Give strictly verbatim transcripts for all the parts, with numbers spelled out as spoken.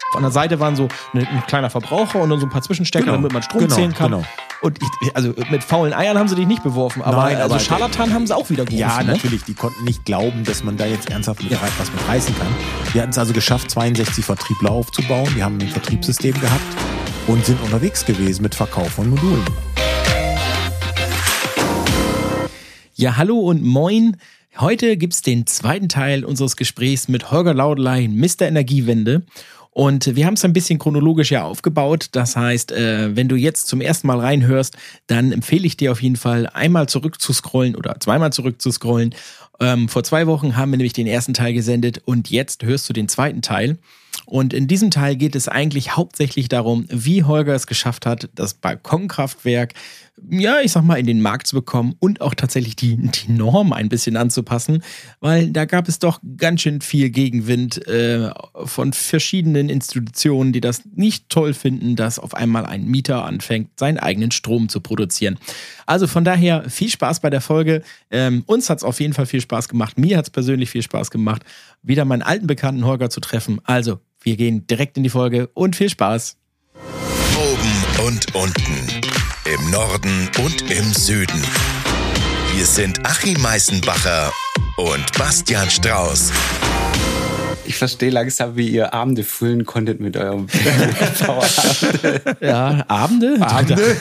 An der Seite waren so ein, ein kleiner Verbraucher und dann so ein paar Zwischenstecker, Genau. damit man Strom Genau, zählen kann. genau. Und ich, also mit faulen Eiern haben sie dich nicht beworfen, aber, Nein, also aber Scharlatan haben sie auch wieder gerufen. Ja, ne? natürlich. Die konnten nicht glauben, dass man da jetzt ernsthaft mit, was mit reißen kann. Wir hatten es also geschafft, zweiundsechzig Vertriebler aufzubauen. Wir haben ein Vertriebssystem gehabt und sind unterwegs gewesen mit Verkauf von Modulen. Ja, hallo und moin. Heute gibt's den zweiten Teil unseres Gesprächs mit Holger Laudeley, Mister Energiewende. Und wir haben es ein bisschen chronologisch ja aufgebaut. Das heißt, äh, wenn du jetzt zum ersten Mal reinhörst, dann empfehle ich dir auf jeden Fall, einmal zurückzuscrollen oder zweimal zurückzuscrollen. Ähm, vor zwei Wochen haben wir nämlich den ersten Teil gesendet und jetzt hörst du den zweiten Teil. Und in diesem Teil geht es eigentlich hauptsächlich darum, wie Holger es geschafft hat, das Balkonkraftwerk, ja, ich sag mal, in den Markt zu bekommen und auch tatsächlich die, die Norm ein bisschen anzupassen, weil da gab es doch ganz schön viel Gegenwind äh, von verschiedenen Institutionen, die das nicht toll finden, dass auf einmal ein Mieter anfängt, seinen eigenen Strom zu produzieren. Also von daher viel Spaß bei der Folge. Ähm, uns hat es auf jeden Fall viel Spaß gemacht. Mir hat es persönlich viel Spaß gemacht, wieder meinen alten Bekannten Holger zu treffen. Also, wir gehen direkt in die Folge und viel Spaß. Oben und unten, im Norden und im Süden. Wir sind Achim Meißenbacher und Bastian Strauß. Ich verstehe langsam, wie ihr Abende füllen konntet mit eurem Powerabend. Ja, Abende? Abende?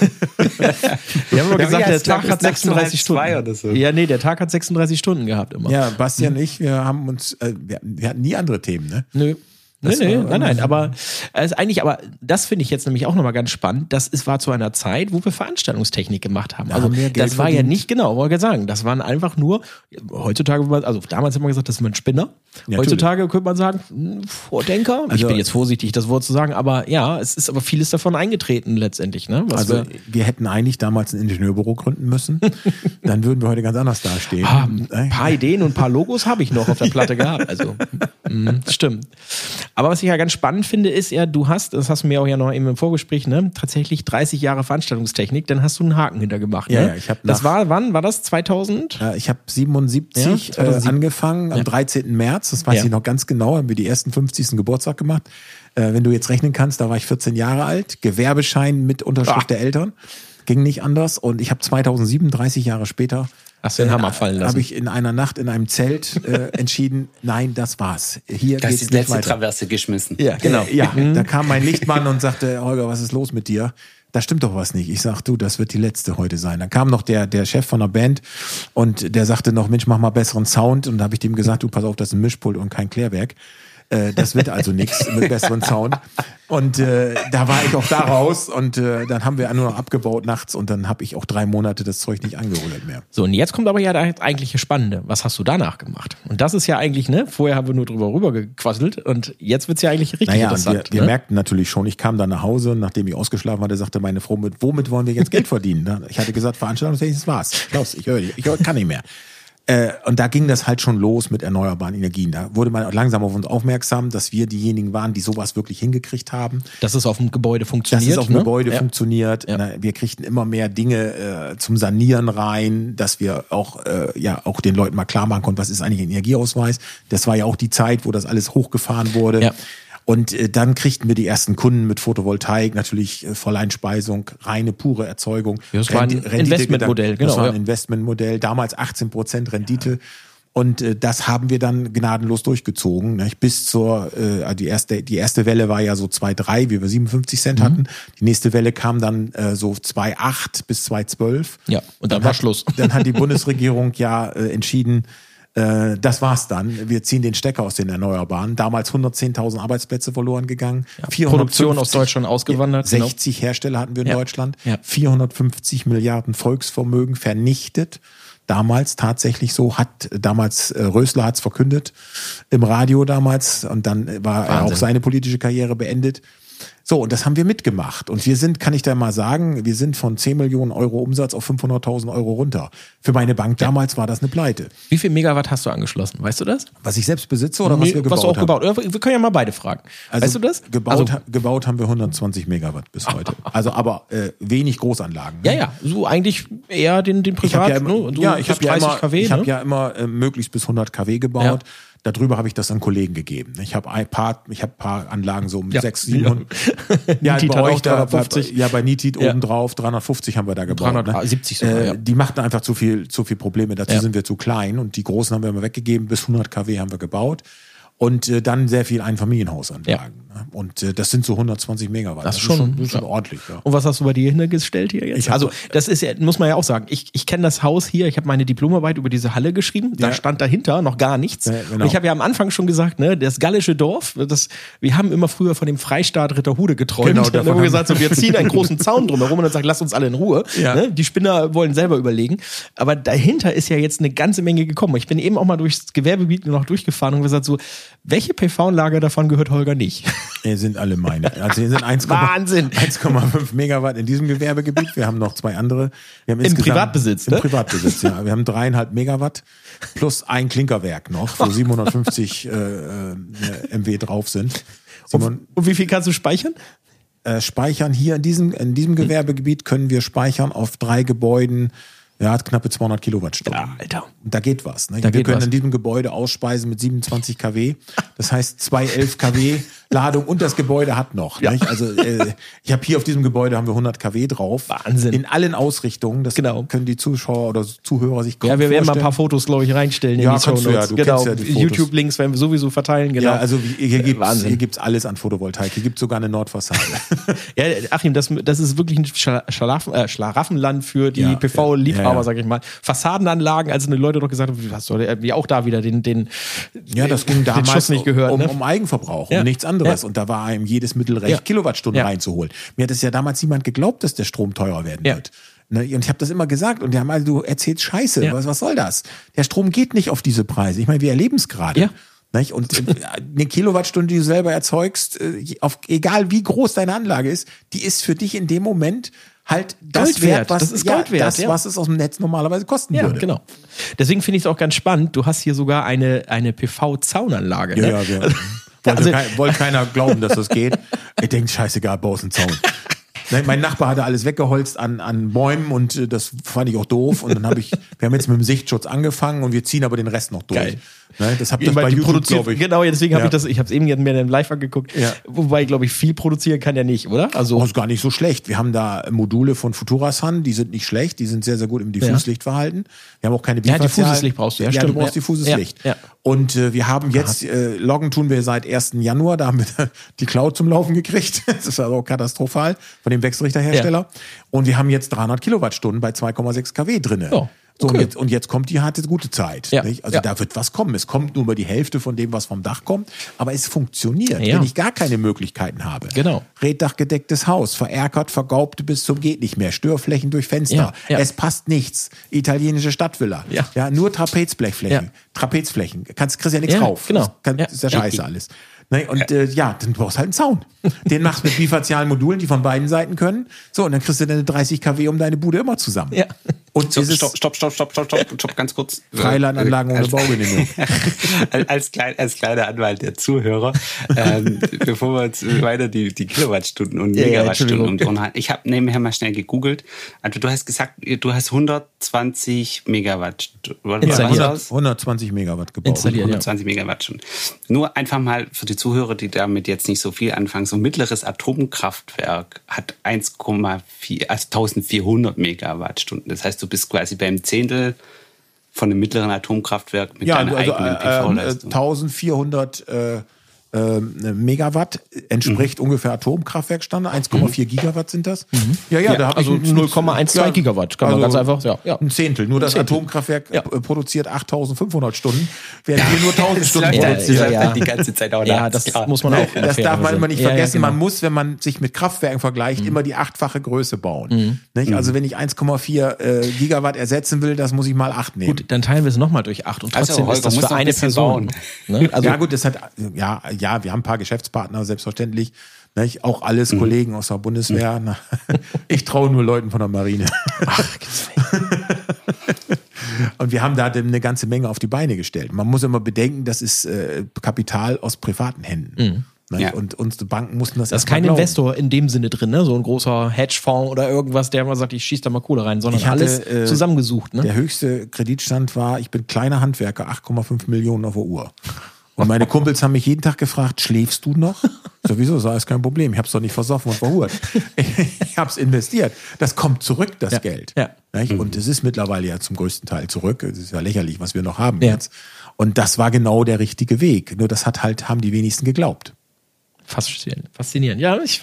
Wir haben immer Ja, gesagt, ja, der ich glaub, Tag hat das ist sechsunddreißig so halb zwei Stunden. oder so. Ja, nee, der Tag hat sechsunddreißig Stunden gehabt immer. Ja, Basti und ich, wir haben uns, äh, wir, wir hatten nie andere Themen, ne? Nö. Nee, Das nee, war nein, nein, irgendwie- aber es ist eigentlich, aber das finde ich jetzt nämlich auch nochmal ganz spannend. Das ist, war zu einer Zeit, wo wir Veranstaltungstechnik gemacht haben. Da also haben wir Geld das war ja verdient. nicht, genau, wollte ich sagen, das waren einfach nur, heutzutage, also damals hat man gesagt, das ist man ein Spinner. Ja, Heutzutage könnte man sagen, hm, Vordenker. ich Also- bin jetzt vorsichtig, das Wort zu sagen, aber ja, es ist aber vieles davon eingetreten letztendlich. Ne? Was Also wir, wir hätten eigentlich damals ein Ingenieurbüro gründen müssen. Dann würden wir heute ganz anders dastehen. Ah, ein paar Ideen und ein paar Logos habe ich noch auf der Platte gehabt. Also, mh, stimmt. Aber was ich ja ganz spannend finde, ist ja, du hast, das hast du mir auch ja noch eben im Vorgespräch, ne, tatsächlich dreißig Jahre Veranstaltungstechnik, dann hast du einen Haken hintergemacht. Ne? Ja, ja, ich hab das nach- war, wann war das? zweitausend? Äh, Ich habe siebenundsiebzig Ja, äh, zweitausendsieben. angefangen, am Ja. dreizehnten März, das weiß Ja. ich noch ganz genau, haben wir die ersten fünfzigsten Geburtstag gemacht. Äh, wenn du jetzt rechnen kannst, da war ich vierzehn Jahre alt, Gewerbeschein mit Unterschrift Ah. der Eltern, ging nicht anders und ich habe zweitausendsieben, dreißig Jahre später, Hast du den Hammer fallen lassen? habe ich in einer Nacht in einem Zelt äh, entschieden, nein, das war's. Hier Das geht's ist die nicht letzte weiter. Traverse geschmissen. Ja, genau. Äh, ja, da kam mein Lichtmann und sagte, Holger, was ist los mit dir? Da stimmt doch was nicht. Ich sag, du, das wird die letzte heute sein. Dann kam noch der, der Chef von der Band und der sagte noch, Mensch, mach mal besseren Sound. Und da habe ich dem gesagt, du, pass auf, das ist ein Mischpult und kein Klärwerk. Äh, das wird also nichts mit besseren Sound. Und äh, da war ich auch da raus und äh, dann haben wir nur noch abgebaut nachts und dann habe ich auch drei Monate das Zeug nicht angerollt mehr. So, und jetzt kommt aber ja das eigentliche Spannende. Was hast du danach gemacht? Und das ist ja eigentlich, ne, vorher haben wir nur drüber rüber gequasselt und jetzt wird's ja eigentlich richtig Naja, und interessant. wir, wir ne? merkten natürlich schon, ich kam dann nach Hause, nachdem ich ausgeschlafen hatte, sagte meine Frau, mit, womit wollen wir jetzt Geld verdienen? Ich hatte gesagt, Veranstaltungstechnik, das war's. Klaus, ich höre, ich höre, kann nicht mehr. Äh, und da ging das halt schon los mit erneuerbaren Energien. Da wurde man langsam auf uns aufmerksam, dass wir diejenigen waren, die sowas wirklich hingekriegt haben. Dass es auf dem Gebäude Dass funktioniert. es auf dem ne? Gebäude ja. funktioniert. Ja. Na, wir kriegten immer mehr Dinge äh, zum Sanieren rein, dass wir auch äh, ja auch den Leuten mal klar machen konnten, was ist eigentlich ein Energieausweis. Das war ja auch die Zeit, wo das alles hochgefahren wurde. Ja. Und äh, dann kriegten wir die ersten Kunden mit Photovoltaik, natürlich äh, Volleinspeisung, reine, pure Erzeugung. Ja, das war ein Rendi- Investmentmodell, Das genau, war ein ja. Investmentmodell, damals achtzehn Prozent Rendite. Und äh, das haben wir dann gnadenlos durchgezogen, ne? Bis zur, äh, also die erste, die erste Welle war ja so zwei Komma drei, wie wir siebenundfünfzig Cent hatten. Die nächste Welle kam dann äh, so zwei Komma acht bis zwei Komma zwölf. Ja, und dann war hat, Schluss. Dann hat die Bundesregierung ja äh, entschieden, äh, das war's dann. Wir ziehen den Stecker aus den Erneuerbaren. Damals hundertzehntausend Arbeitsplätze verloren gegangen. Ja, Produktion aus Deutschland ausgewandert. Ja, sechzig Hersteller hatten wir in Ja. Deutschland. Ja. vierhundertfünfzig Milliarden Volksvermögen vernichtet. Damals tatsächlich so, hat damals äh, Rösler hat's verkündet im Radio damals und dann war er Wahnsinn. auch seine politische Karriere beendet. So, und das haben wir mitgemacht. Und wir sind, kann ich da mal sagen, wir sind von zehn Millionen Euro Umsatz auf fünfhunderttausend Euro runter. Für meine Bank damals war das eine Pleite. Wie viel Megawatt hast du angeschlossen? Weißt du das? Was ich selbst besitze oder was Nee, wir gebaut was auch haben? gebaut. Ja, wir können ja mal beide fragen. Also weißt du das? Gebaut, Also, ha- gebaut haben wir hundertzwanzig Megawatt bis heute. Also aber äh, wenig Großanlagen. ja, ja, so eigentlich eher den, den Ich habe Privat. ja immer, ne? Du ja, ich bis habe ja dreißig immer, Kilowatt, ich hab ne? ja immer äh, möglichst bis hundert Kilowatt gebaut. Ja. Darüber habe ich das an Kollegen gegeben. Ich habe ein paar, ich habe ein paar Anlagen so um Ja. sechs, siebenhundert. Ja, Nitit bei hat euch auch da, dreihundertfünfzig. Bei, ja, bei Nitit Ja. obendrauf, dreihundertfünfzig haben wir da gebaut. dreihundertsiebzig ne? sogar, äh, ja. Die machten einfach zu viel, zu viel Probleme. Dazu Ja. sind wir zu klein und die großen haben wir immer weggegeben. Bis hundert Kilowatt haben wir gebaut. Und äh, dann sehr viel Einfamilienhausanlagen. Ne? Und äh, das sind so hundertzwanzig Megawatt. Das ist schon- das ist schon ja. ordentlich. Ja. Und was hast du bei dir hingestellt hier jetzt? Ich hab- also das ist ja, muss man ja auch sagen, ich, ich kenne das Haus hier, ich habe meine Diplomarbeit über diese Halle geschrieben, da Ja. stand dahinter noch gar nichts. Ja, genau. Und ich habe ja am Anfang schon gesagt, ne, das gallische Dorf, das, wir haben immer früher von dem Freistaat Ritterhude geträumt. Genau, Genau, da davon haben wir haben- gesagt, so, wir ziehen einen großen Zaun drumherum und dann sagt, lasst uns alle in Ruhe. Ja. Ne? Die Spinner wollen selber überlegen. Aber dahinter ist ja jetzt eine ganze Menge gekommen. Ich bin eben auch mal durchs Gewerbegebiet noch durchgefahren und gesagt so, welche P V-Anlage davon gehört Holger nicht? Hier sind alle meine. Also hier sind eins Komma Wahnsinn. eins Komma fünf Megawatt in diesem Gewerbegebiet. Wir haben noch zwei andere. Wir haben Im insgesamt- Privatbesitz, Im ne? Privatbesitz, ja. Wir haben dreieinhalb Megawatt plus ein Klinkerwerk noch, wo siebenhundertfünfzig äh, äh, M W drauf sind. Simon, Und wie viel kannst du speichern? äh, speichern hier in diesem, in diesem Gewerbegebiet können wir speichern auf drei Gebäuden, ja, hat knappe zweihundert Kilowattstunden. Ja, Alter. Und da geht was. Ne? Da wir geht können was. in diesem Gebäude ausspeisen mit siebenundzwanzig Kilowatt. Das heißt zwei elf Kilowatt Ladung und das Gebäude hat noch. Ja. Nicht? Also äh, ich habe hier auf diesem Gebäude haben wir hundert Kilowatt drauf. Wahnsinn. In allen Ausrichtungen. Das Genau. können die Zuschauer oder Zuhörer sich kaum Ja, wir werden mal ein paar vorstellen. Fotos, glaube ich, reinstellen Ja, in die kannst du ja, Shownotes. du Genau, kennst ja die Fotos. YouTube-Links werden wir sowieso verteilen, genau. Ja, also hier gibt's, Wahnsinn. hier gibt's alles an Photovoltaik. Hier gibt's sogar eine Nordfassade. Ja, Achim, das, das ist wirklich ein Schla- Schlaraffen, äh, Schlaraffenland für die Ja, P V-Liebhaber, ja, ja. sag ich mal. Fassadenanlagen, als die Leute doch gesagt haben, was soll der, wie auch da wieder den, den, Ja, das ging den damals Schuss nicht gehört. um, ne? um Eigenverbrauch, Ja. um nichts anderes. Ja. Und da war einem jedes Mittel recht, Ja. Kilowattstunden Ja. reinzuholen. Mir hat es ja damals niemand geglaubt, dass der Strom teurer werden Ja. wird. Ne, und ich habe das immer gesagt und die haben also, du erzählst Scheiße, Ja. was, was soll das? Der Strom geht nicht auf diese Preise. Ich meine, wir erleben es gerade. Ja. Nicht? Und äh, eine Kilowattstunde, die du selber erzeugst, äh, auf, egal wie groß deine Anlage ist, die ist für dich in dem Moment halt das Gold wert. wert, was, Das ist ja, Gold wert, das, ja. was es aus dem Netz normalerweise kosten Ja, würde. genau. Deswegen finde ich es auch ganz spannend. Du hast hier sogar eine, eine P V-Zaunanlage. Ja, Ne? ja, ja. Wollte, Also- kein, wollte keiner glauben, dass das geht. Ich denke, scheißegal, baust einen Zaun. Ne, Mein Nachbar hatte alles weggeholzt an, an Bäumen und äh, das fand ich auch doof. Und dann habe ich, wir haben jetzt mit dem Sichtschutz angefangen und wir ziehen aber den Rest noch durch. Geil. Ne, das habt Ich ihr meine, bei die YouTube, produziert, glaube ich. genau, ja, deswegen habe Ja. ich das, ich habe es eben mir dann live angeguckt. Ja. Wobei, glaube ich, viel produzieren kann der nicht, oder? Also, Oh, ist gar nicht so schlecht. Wir haben da Module von Futurasun, die sind nicht schlecht, die sind sehr, sehr gut im Diffuslichtverhalten. Wir haben auch keine Ja, Bifazial- diffuses Licht brauchst du, ja, Ja, stimmt, du brauchst ja. diffuses Ja, Licht. ja. Und äh, wir haben jetzt, äh, Loggen tun wir seit ersten Januar, da haben wir die Cloud zum Laufen gekriegt. Das ist also katastrophal von dem Wechselrichterhersteller. Und wir haben jetzt dreihundert Kilowattstunden bei zwei Komma sechs Kilowatt drinne. Ja. So, Okay. und, jetzt, und jetzt kommt die harte gute Zeit. Ja. Nicht? Also Ja. da wird was kommen. Es kommt nur über die Hälfte von dem, was vom Dach kommt. Aber es funktioniert, Ja. wenn ich gar keine Möglichkeiten habe. Genau. Reddachgedecktes Haus, verärkert, vergaubt bis zum geht nicht mehr, Störflächen durch Fenster. Ja, ja. Es passt nichts. Italienische Stadtvilla. Ja. Ja, nur Trapezblechflächen. Ja. Trapezflächen. Kannst, kriegst ja nichts Ja, drauf. genau. Das, kann, Ja. das ist ja scheiße alles. Ne? Und äh, ja, dann brauchst du halt einen Zaun. Den machst du mit bifazialen Modulen, die von beiden Seiten können. So, und dann kriegst du deine dreißig Kilowatt um deine Bude immer zusammen. Ja. Und Stopp, dieses stopp, stopp, stopp, stopp, stopp, stopp, stopp, ganz kurz. Freilandanlagen ohne Als- Baugenehmigung. als, als, klein, als kleiner Anwalt der Zuhörer, ähm, bevor wir uns weiter die, die Kilowattstunden und Ja, ja, Megawattstunden Entschuldigung. und und ich habe nebenher mal schnell gegoogelt. Also du hast gesagt, du hast hundertzwanzig Megawatt. Was Installiert. war das? hundertzwanzig Megawatt gebaut. Installiert. Ja. hundertzwanzig Megawattstunden. Nur einfach mal für die Zuhörer, die damit jetzt nicht so viel anfangen. So ein mittleres Atomkraftwerk hat eins Komma vier, also eintausendvierhundert Megawattstunden. Das heißt, du bist quasi beim Zehntel von einem mittleren Atomkraftwerk mit Ja, deiner also eigenen äh, P äh, V-Leistung. eintausendvierhundert äh, äh, Megawatt entspricht Mhm. ungefähr Atomkraftwerkstandard. eins Komma vier Gigawatt sind das. Ja, ja, Ja, da habe also ich null Komma zwölf Gigawatt, kann man ganz einfach, ja, ja. Ein Zehntel. Nur das Zehntel. Atomkraftwerk Ja. äh, produziert achttausendfünfhundert Stunden, während wir nur tausend Das Stunden läuft halt- produzieren. das läuft ja. halt die ganze Zeit auch Ja, nachts, das klar. muss man auch. Das darf man immer nicht Ja, ja, vergessen. genau. Man muss, wenn man sich mit Kraftwerken vergleicht, Mhm. immer die achtfache Größe bauen. Nicht? Also wenn ich eins Komma vier äh, Gigawatt ersetzen will, das muss ich mal acht nehmen. Gut, dann teilen wir es nochmal durch acht und Also, trotzdem Holger, ist das musst für noch ein eine bisschen Person. Ne? Also, ja gut, das hat ja ja, wir haben ein paar Geschäftspartner selbstverständlich, nicht? Auch alles Kollegen aus der Bundeswehr. Na, ich traue nur Leuten von der Marine. ach, gibt's nicht. Und wir haben da eine ganze Menge auf die Beine gestellt. Man muss immer bedenken, das ist äh, Kapital aus privaten Händen. Nicht? Ja. Und unsere Banken mussten das Da ist erst mal kein glauben. Investor in dem Sinne drin, ne? So ein großer Hedgefonds oder irgendwas, der mal sagt, ich schieße da mal Kohle rein, sondern Ich hatte, alles äh, zusammengesucht. Ne? Der höchste Kreditstand war, ich bin kleiner Handwerker, acht Komma fünf Millionen auf der Uhr. Und meine Kumpels haben mich jeden Tag gefragt, schläfst du noch? Sowieso, so ist kein Problem. Ich hab's doch nicht versoffen und verhurt. Ich hab's investiert. Das kommt zurück, das ja. Geld. Ja. Und es ist mittlerweile ja zum größten Teil zurück. Es ist ja lächerlich, was wir noch haben ja. jetzt. Und das war genau der richtige Weg. Nur das hat halt, haben die wenigsten geglaubt. Faszinierend. Faszinierend. Ja, ich...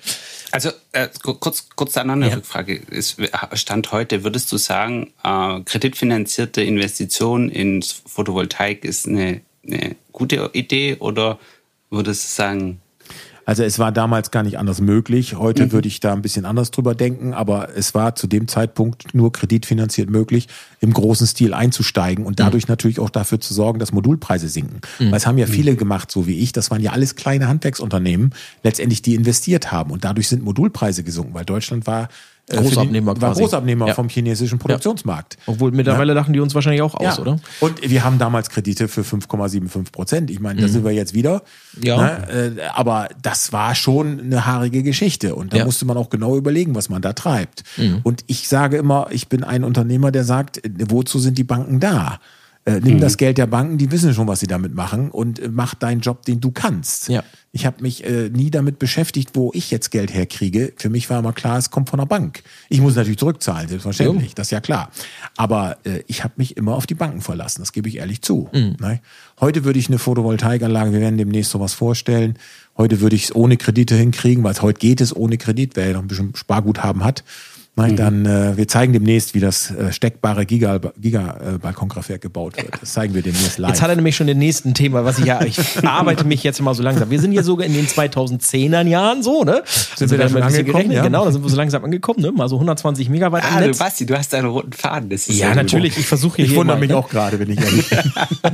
Also äh, kurz, kurz da noch eine ja. Rückfrage. Ist, Stand heute, würdest du sagen, äh, kreditfinanzierte Investition in Photovoltaik ist eine, eine gute Idee oder würdest du sagen... Also es war damals gar nicht anders möglich. Heute mhm. würde ich da ein bisschen anders drüber denken, aber es war zu dem Zeitpunkt nur kreditfinanziert möglich, im großen Stil einzusteigen und dadurch mhm. natürlich auch dafür zu sorgen, dass Modulpreise sinken. Mhm. Weil es haben ja viele gemacht, so wie ich. Das waren ja alles kleine Handwerksunternehmen, letztendlich die investiert haben und dadurch sind Modulpreise gesunken, weil Deutschland war Großabnehmer die, war quasi. Großabnehmer ja. vom chinesischen Produktionsmarkt. Ja. Obwohl mittlerweile ja. lachen die uns wahrscheinlich auch aus, ja. oder? Und wir haben damals Kredite für fünf Komma fünfundsiebzig Prozent. Ich meine, da mhm. sind wir jetzt wieder. Ja. Ne? Aber das war schon eine haarige Geschichte. Und da ja. musste man auch genau überlegen, was man da treibt. Mhm. Und ich sage immer, ich bin ein Unternehmer, der sagt, wozu sind die Banken da? Äh, nimm mhm. das Geld der Banken, die wissen schon, was sie damit machen und äh, mach deinen Job, den du kannst. Ja. Ich habe mich äh, nie damit beschäftigt, wo ich jetzt Geld herkriege. Für mich war immer klar, es kommt von der Bank. Ich muss natürlich zurückzahlen, selbstverständlich, ja. das ist ja klar. Aber äh, ich habe mich immer auf die Banken verlassen, das gebe ich ehrlich zu. Mhm. Ne? Heute würde ich eine Photovoltaikanlage, wir werden demnächst sowas vorstellen, heute würde ich es ohne Kredite hinkriegen, weil heute geht es ohne Kredit, wer ja noch ein bisschen Sparguthaben hat. Nein, dann, äh, wir zeigen demnächst, wie das äh, steckbare Giga-Balkonkraftwerk Giga, äh, gebaut wird. Das zeigen wir demnächst live. Jetzt hat er nämlich schon den nächsten Thema, was ich ja, ich arbeite mich jetzt mal so langsam. Wir sind ja sogar in den zweitausendzehner Jahren so, ne? Sind wir da schon angekommen? Ja? Genau, da sind wir so langsam angekommen, ne? Mal so hundertzwanzig Megawatt ah, am Netz. Basti, du hast deinen roten Faden. Das ist ja, natürlich, ich versuche hier Ich hier wundere mal, mich ne? auch gerade, wenn ich ehrlich bin.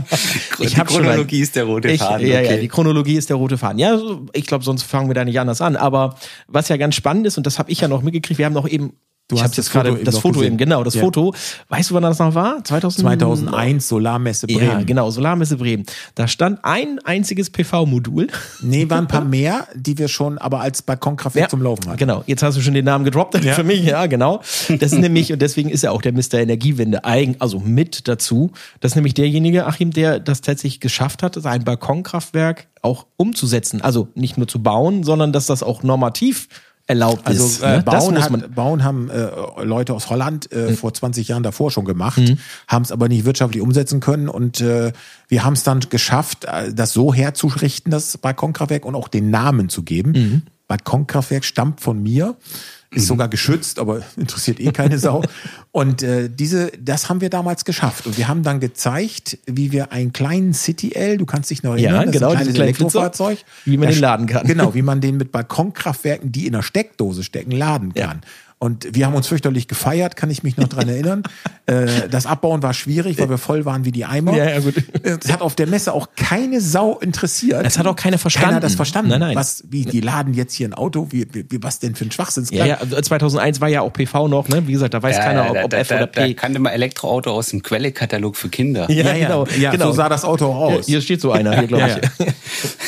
Die Chronologie ist der rote ich, Faden. Ja, okay. ja, die Chronologie ist der rote Faden. Ja, ich glaube, sonst fangen wir da nicht anders an. Aber was ja ganz spannend ist, und das habe ich ja noch mitgekriegt, wir haben noch eben Du ich hast habe jetzt gerade das Foto eben, genau, das ja. Foto. Weißt du, wann das noch war? zweitausend zweitausendeins, Solarmesse Bremen. Ja, genau, Solarmesse Bremen. Da stand ein einziges P V-Modul. Nee, waren ein paar mehr, die wir schon aber als Balkonkraftwerk ja, zum Laufen hatten. Genau, jetzt hast du schon den Namen gedroppt ja. für mich. Ja, genau. Das ist nämlich, und deswegen ist ja auch der Mister Energiewende eigen, also mit dazu. Das ist nämlich derjenige, Achim, der das tatsächlich geschafft hat, sein Balkonkraftwerk auch umzusetzen. Also nicht nur zu bauen, sondern dass das auch normativ erlaubt also, ist. Also äh, ne? bauen, das hat, bauen haben äh, Leute aus Holland äh, mhm. vor zwanzig Jahren davor schon gemacht, mhm. haben es aber nicht wirtschaftlich umsetzen können und äh, wir haben es dann geschafft, das so herzurichten, das Balkonkraftwerk und auch den Namen zu geben. Mhm. Balkonkraftwerk stammt von mir, ist sogar geschützt, aber interessiert eh keine Sau. Und äh, diese, das haben wir damals geschafft. Und wir haben dann gezeigt, wie wir einen kleinen City L, du kannst dich noch erinnern, ja, das genau, ist ein kleines Elektrofahrzeug, wie man den laden kann. Genau, wie man den mit Balkonkraftwerken, die in der Steckdose stecken, laden kann. Ja. Und wir haben uns fürchterlich gefeiert, kann ich mich noch dran erinnern. äh, das Abbauen war schwierig, weil wir voll waren wie die Eimer. Ja, ja, gut. Das hat auf der Messe auch keine Sau interessiert. Das hat auch keiner verstanden. Keiner hat das verstanden. Nein, nein. Was, wie, die laden jetzt hier ein Auto, wie, wie, was denn für ein Schwachsinnsklang? Ja, ja, zweitausendeins war ja auch P V noch, ne? Wie gesagt, da weiß ja, keiner, ob, ob da, F da, oder P. Da kannte man Elektroauto aus dem Quellekatalog für Kinder. Ja, ja, genau. Ja, genau. So sah das Auto auch aus. Ja, hier steht so einer, hier glaube ich. Ja, ja.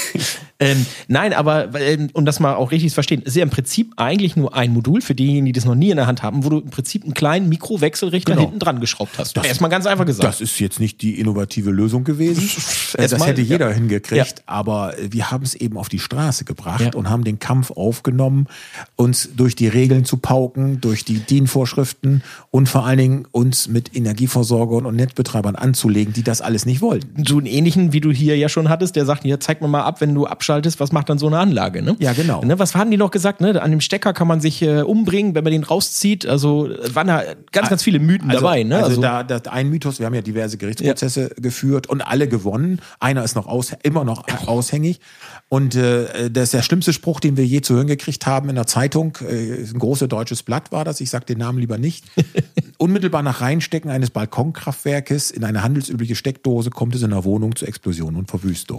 ähm, nein, aber ähm, um das mal auch richtig zu verstehen, ist ja im Prinzip eigentlich nur ein Modul für diejenigen, die das noch nie in der Hand haben, wo du im Prinzip einen kleinen Mikrowechselrichter genau. hinten dran geschraubt hast. Das, erstmal ganz einfach gesagt. Das ist jetzt nicht die innovative Lösung gewesen. das mal, hätte jeder ja. hingekriegt, ja. aber wir haben es eben auf die Straße gebracht ja. und haben den Kampf aufgenommen, uns durch die Regeln zu pauken, durch die D I N-Vorschriften und vor allen Dingen uns mit Energieversorgern und Netzbetreibern anzulegen, die das alles nicht wollten. So einen ähnlichen, wie du hier ja schon hattest, der sagt, hier, zeig mir mal ab, wenn du abschaltest, was macht dann so eine Anlage, ne? Ja, genau. Ne, was haben die noch gesagt, ne? An dem Stecker kann man sich äh, umbringen, wenn man den rauszieht. Also waren da ganz, ganz viele Mythen also, dabei, ne? Also, also da, da ein Mythos, wir haben ja diverse Gerichtsprozesse ja. geführt und alle gewonnen. Einer ist noch aus, immer noch aushängig. Und äh, das ist der schlimmste Spruch, den wir je zu hören gekriegt haben in der Zeitung. Äh, ein großes deutsches Blatt war das, ich sage den Namen lieber nicht. Unmittelbar nach Reinstecken eines Balkonkraftwerkes in eine handelsübliche Steckdose kommt es in der Wohnung zu Explosion und Verwüstung.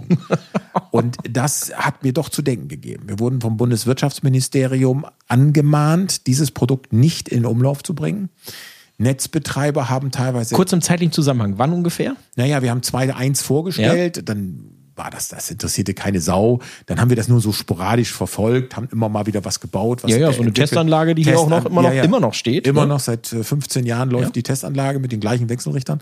Und das hat mir doch zu denken gegeben. Wir wurden vom Bundeswirtschaftsministerium angemahnt, dieses Produkt nicht in Umlauf zu bringen. Netzbetreiber haben teilweise... Kurz im zeitlichen Zusammenhang, wann ungefähr? Naja, wir haben zwei Punkt eins vorgestellt, ja. dann war das, das interessierte keine Sau. Dann haben wir das nur so sporadisch verfolgt, haben immer mal wieder was gebaut. Was ja, ja, so eine Testanlage, die Test hier auch noch immer, noch, ja, ja. immer noch steht. Immer ne? noch, seit fünfzehn Jahren läuft ja. die Testanlage mit den gleichen Wechselrichtern.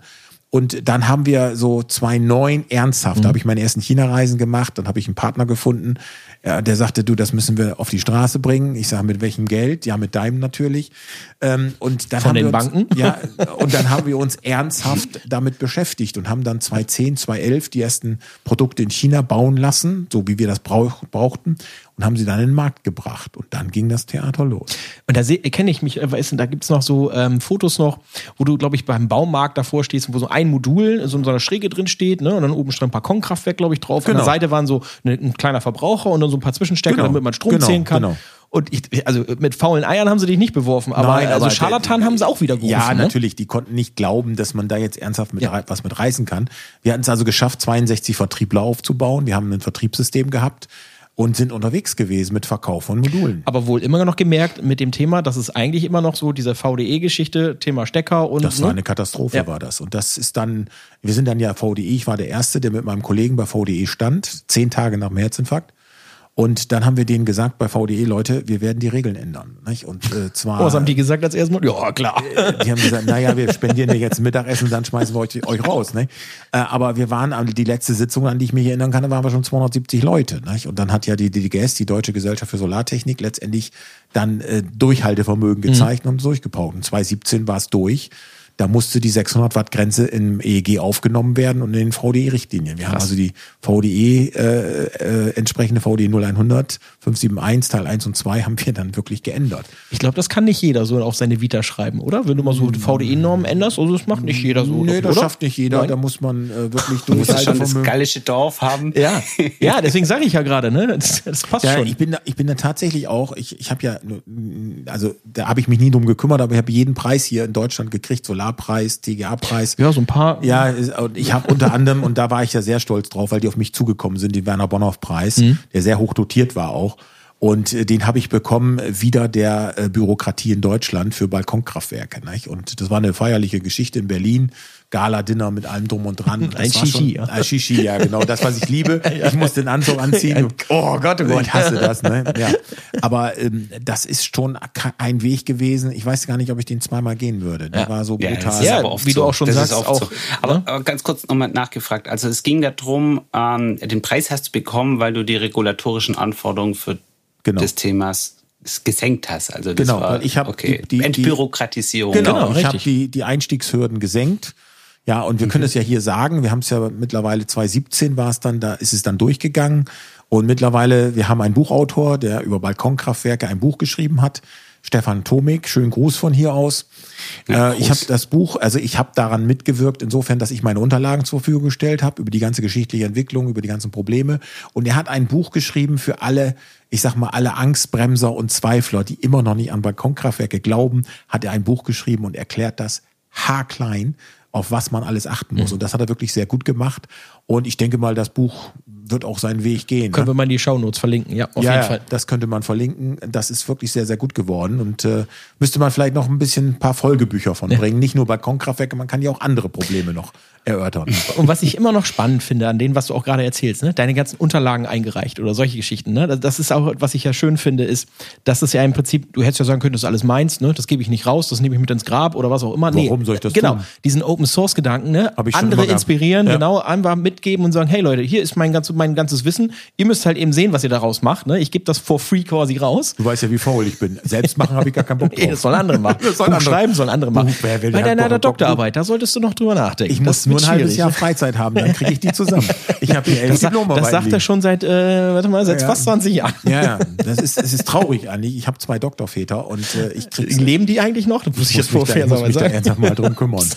Und dann haben wir so zweitausendneun ernsthaft, mhm. da habe ich meine ersten China-Reisen gemacht, dann habe ich einen Partner gefunden, ja, der sagte, du, das müssen wir auf die Straße bringen. Ich sage, mit welchem Geld? Ja, mit deinem natürlich. Ähm, und dann Von haben den wir uns, Banken? Ja, und dann haben wir uns ernsthaft damit beschäftigt und haben dann zweitausendzehn, zweitausendelf die ersten Produkte in China bauen lassen, so wie wir das brauch, brauchten. Und haben sie dann in den Markt gebracht. Und dann ging das Theater los. Und da kenne ich mich, weißt du, da gibt's noch so ähm, Fotos noch, wo du, glaube ich, beim Baumarkt davor stehst, wo so ein Modul so in so einer Schräge drin steht, ne? Und dann oben stand ein Balkonkraftwerk, glaube ich, drauf. Genau. An der Seite waren so eine, ein kleiner Verbraucher und dann so ein paar Zwischenstecker, Genau. damit man Strom Genau. zählen kann. Genau. Und ich, also mit faulen Eiern haben sie dich nicht beworfen, aber, Nein, also aber Scharlatan der, haben sie auch wieder gerufen. Ja, ne? natürlich. Die konnten nicht glauben, dass man da jetzt ernsthaft mit Ja. was mit reißen kann. Wir hatten es also geschafft, zweiundsechzig Vertriebler aufzubauen. Wir haben ein Vertriebssystem gehabt und sind unterwegs gewesen mit Verkauf von Modulen. Aber wohl immer noch gemerkt mit dem Thema, dass es eigentlich immer noch so diese V D E-Geschichte, Thema Stecker und. Das war ne? eine Katastrophe, Ja. war das. Und das ist dann, wir sind dann ja V D E, ich war der Erste, der mit meinem Kollegen bei V D E stand, zehn Tage nach dem Herzinfarkt. Und dann haben wir denen gesagt bei V D E, Leute, wir werden die Regeln ändern. Nicht? Und äh, zwar. Oh, was haben die gesagt als erstes Mal? Ja, klar. Äh, Die haben gesagt, naja, wir spendieren dir jetzt Mittagessen, dann schmeißen wir euch, euch raus. Ne? Äh, aber wir waren, an die letzte Sitzung, an die ich mich erinnern kann, da waren wir schon zweihundertsiebzig Leute. Nicht? Und dann hat ja die D G S, die Deutsche Gesellschaft für Solartechnik, letztendlich dann äh, Durchhaltevermögen gezeigt mhm. und durchgepaukt. Und zweitausendsiebzehn war es durch. Da musste die sechshundert Watt Grenze im E E G aufgenommen werden und in den V D E-Richtlinien. Wir Krass. haben also die V D E, äh, äh, entsprechende V D E null hundert, fünf sieben eins, Teil eins und zwei haben wir dann wirklich geändert. Ich glaube, das kann nicht jeder so auf seine Vita schreiben, oder? Wenn du mal so die V D E-Normen änderst, also das macht nicht jeder so. Nee, das oder? schafft nicht jeder. Nein. Da muss man äh, wirklich Du musst schon das Durchhaltevermögen. gallische Dorf haben. Ja, ja, deswegen sage ich ja gerade, ne? Das, das passt Ja, schon. ich bin da, ich bin da tatsächlich auch, ich, ich habe ja, also da habe ich mich nie drum gekümmert, aber ich habe jeden Preis hier in Deutschland gekriegt, Solarpreis, T G A-Preis. Ja, so ein paar. Ja, und ich habe unter anderem, und da war ich ja sehr stolz drauf, weil die auf mich zugekommen sind, den Werner Bonhoff-Preis, mhm. der sehr hoch dotiert war auch. Und äh, den habe ich bekommen wieder der äh, Bürokratie in Deutschland für Balkonkraftwerke. Nicht? Und das war eine feierliche Geschichte in Berlin. Gala-Dinner mit allem drum und dran. Das ein war Shishi, schon, ja. Ein Shishi, ja, genau. Das, was ich liebe. Ich muss den Anzug anziehen. Oh Gott, oh Gott. Ich hasse das, ne? Ja. Aber ähm, das ist schon ein Weg gewesen. Ich weiß gar nicht, ob ich den zweimal gehen würde. Der Ja. war so Ja, brutal. das ist Ja, aber oft wie du so. auch schon Das sagst, ist oft auch, so. Aber, ne? aber ganz kurz nochmal nachgefragt. Also es ging darum, ähm, den Preis hast du bekommen, weil du die regulatorischen Anforderungen für Genau. des Themas gesenkt hast. Also das Genau, war, weil ich habe okay. die, die, Entbürokratisierung. Genau, Genau, ich habe richtig. die, die Einstiegshürden gesenkt. Ja, und wir können es ja hier sagen, wir haben es ja mittlerweile zweitausendsiebzehn war es dann, da ist es dann durchgegangen. Und mittlerweile, wir haben einen Buchautor, der über Balkonkraftwerke ein Buch geschrieben hat. Stefan Tomik, schönen Gruß von hier aus. Ja, äh, ich habe das Buch, also ich habe daran mitgewirkt, insofern, dass ich meine Unterlagen zur Verfügung gestellt habe, über die ganze geschichtliche Entwicklung, über die ganzen Probleme. Und er hat ein Buch geschrieben für alle, ich sag mal, alle Angstbremser und Zweifler, die immer noch nicht an Balkonkraftwerke glauben, hat er ein Buch geschrieben und erklärt das haarklein, auf was man alles achten muss. Und das hat er wirklich sehr gut gemacht. Und ich denke mal, das Buch wird auch seinen Weg gehen. Können ne? wir mal in die Shownotes verlinken, ja, auf ja, jeden ja, Fall. das könnte man verlinken. Das ist wirklich sehr, sehr gut geworden. Und äh, müsste man vielleicht noch ein bisschen ein paar Folgebücher von Ja. bringen. Nicht nur Balkonkraftwerke, man kann ja auch andere Probleme noch erörtern. Und was ich immer noch spannend finde an denen, was du auch gerade erzählst, ne, deine ganzen Unterlagen eingereicht oder solche Geschichten, ne, das ist auch, was ich ja schön finde, ist, dass es ja im Prinzip, du hättest ja sagen können, das ist alles meins, ne, das gebe ich nicht raus, das nehme ich mit ins Grab oder was auch immer. Warum soll ich das genau, tun? diesen Open-Source-Gedanken, ne, Hab ich schon andere immer gehabt. inspirieren, Ja. genau, einfach mitgeben und sagen, hey Leute, hier ist mein, ganz, mein ganzes Wissen, ihr müsst halt eben sehen, was ihr daraus macht, ne, ich gebe das for free quasi raus. Du weißt ja, wie faul ich bin. Selbst machen habe ich gar keinen Bock drauf. Nee, das sollen andere machen. Das sollen Buch andere. schreiben sollen andere machen. Buch, wer will Bei der deiner Bock- Bock- Doktorarbeit, da solltest du noch drüber nachdenken. Ich Das muss nur wird ein halbes schwierig. Jahr Freizeit haben, dann kriege ich die zusammen. Ich habe hier elf Das, sagt- Diplomarbeiten das sagt er liegen. schon seit, äh, warte mal, seit Ja. fast zwanzig Jahren. Ja, ja, das ist, es ist traurig eigentlich. Ich habe zwei Doktorväter und äh, ich krieg's, Leben die eigentlich noch? Das muss ich jetzt muss mich da, vorher ich muss mich da sagen. ernsthaft mal drum kümmern.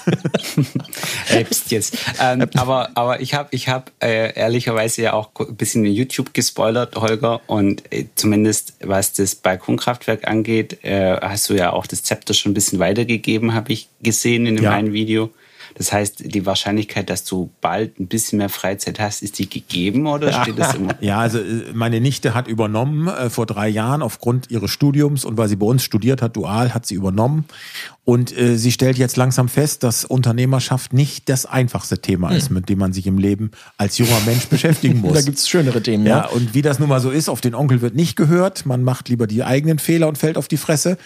Äh, pst jetzt. Ähm, aber, aber ich habe ich hab, äh, ehrlicherweise ja auch ein bisschen in YouTube gespoilert, Holger. Und äh, zumindest was das Balkonkraftwerk angeht, äh, hast du ja auch das Zepter schon ein bisschen weitergegeben, habe ich gesehen in dem Ja. einen Video. Das heißt, die Wahrscheinlichkeit, dass du bald ein bisschen mehr Freizeit hast, ist die gegeben oder steht das immer? Ja, also äh, meine Nichte hat übernommen äh, vor drei Jahren aufgrund ihres Studiums und weil sie bei uns studiert hat, dual, hat sie übernommen. Und äh, sie stellt jetzt langsam fest, dass Unternehmerschaft nicht das einfachste Thema ist, mit dem man sich im Leben als junger Mensch beschäftigen muss. Da gibt's schönere Themen, Ja, ja. und wie das nun mal so ist, auf den Onkel wird nicht gehört. Man macht lieber die eigenen Fehler und fällt auf die Fresse.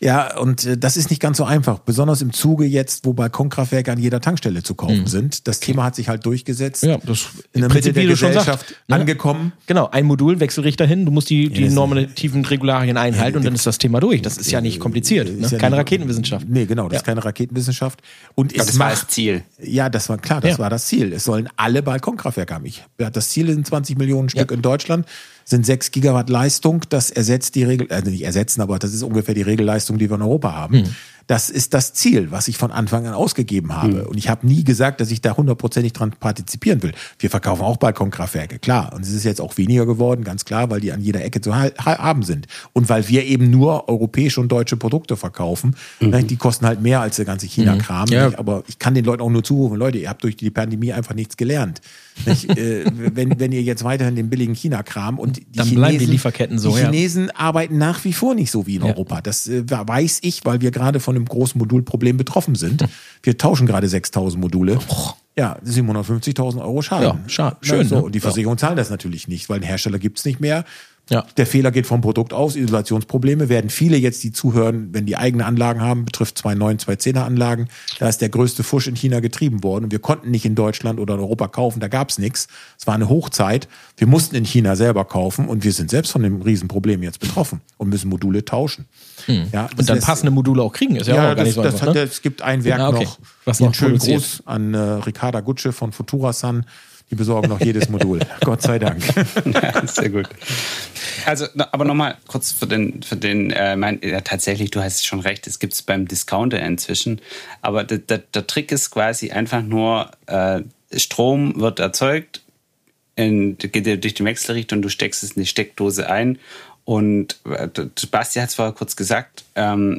Ja, und äh, das ist nicht ganz so einfach. Besonders im Zuge jetzt, wo Balkonkraftwerke an jeder Tankstelle zu kaufen mhm. sind. Das Thema hat sich halt durchgesetzt. Ja, das in der Mitte der Gesellschaft sagt, ne? angekommen. Genau, ein Modul, Wechselrichter hin, du musst die, die ja, normativen Regularien einhalten ja, und dann ist das Thema durch. Das ist ja nicht kompliziert. Ne? Ja keine nicht, Raketenwissenschaft. Nee, genau, das ja. ist keine Raketenwissenschaft. Und das es war macht, das Ziel. Ja, das war klar, das ja. war das Ziel. Es sollen alle Balkonkraftwerke haben. Ich, das Ziel sind zwanzig Millionen Stück ja. in Deutschland. Sind sechs Gigawatt Leistung, das ersetzt die Regel, also nicht ersetzen, aber das ist ungefähr die Regelleistung, die wir in Europa haben. Mhm. Das ist das Ziel, was ich von Anfang an ausgegeben habe. Mhm. Und ich habe nie gesagt, dass ich da hundertprozentig dran partizipieren will. Wir verkaufen auch Balkonkraftwerke, klar. Und es ist jetzt auch weniger geworden, ganz klar, weil die an jeder Ecke zu ha- haben sind. Und weil wir eben nur europäische und deutsche Produkte verkaufen. Mhm. Die kosten halt mehr als der ganze China-Kram. Mhm. Ja. Aber ich kann den Leuten auch nur zurufen, Leute, ihr habt durch die Pandemie einfach nichts gelernt. Nicht? äh, wenn, wenn ihr jetzt weiterhin den billigen China-Kram und die dann Chinesen, bleiben die Lieferketten so. Die Chinesen ja. arbeiten nach wie vor nicht so wie in ja. Europa. Das äh, weiß ich, weil wir gerade von einem großen Modulproblem betroffen sind. Wir tauschen gerade sechstausend Module. Oh. Ja, siebenhundertfünfzigtausend Euro Schaden. Ja, schade. Schön. So. Ne? Und die Versicherung ja. zahlt das natürlich nicht, weil den Hersteller gibt's nicht mehr. Ja. Der Fehler geht vom Produkt aus, Isolationsprobleme werden viele jetzt, die zuhören, wenn die eigene Anlagen haben, betrifft zwei neun, zwei zehner Anlagen, da ist der größte Fusch in China getrieben worden und wir konnten nicht in Deutschland oder in Europa kaufen, da gab's nichts. Es war eine Hochzeit, wir mussten in China selber kaufen und wir sind selbst von dem Riesenproblem jetzt betroffen und müssen Module tauschen. Hm. Ja, und dann lässt, passende Module auch kriegen, ist ja, ja auch gar nicht so das einfach, hat, ne? Es gibt ein Werk ja, okay. noch, was noch schönen Gruß an äh, Ricarda Gutsche von Futurasan. Die besorgen noch jedes Modul. Gott sei Dank. Ja, sehr gut. Also, aber nochmal kurz für den, für den, äh, mein, ja, tatsächlich, du hast schon recht, es gibt es beim Discounter inzwischen. Aber der, der, der Trick ist quasi einfach nur, äh, Strom wird erzeugt, in, geht durch den Wechselrichter und du steckst es in die Steckdose ein. Und äh, Sebastian hat es vorher kurz gesagt, ähm,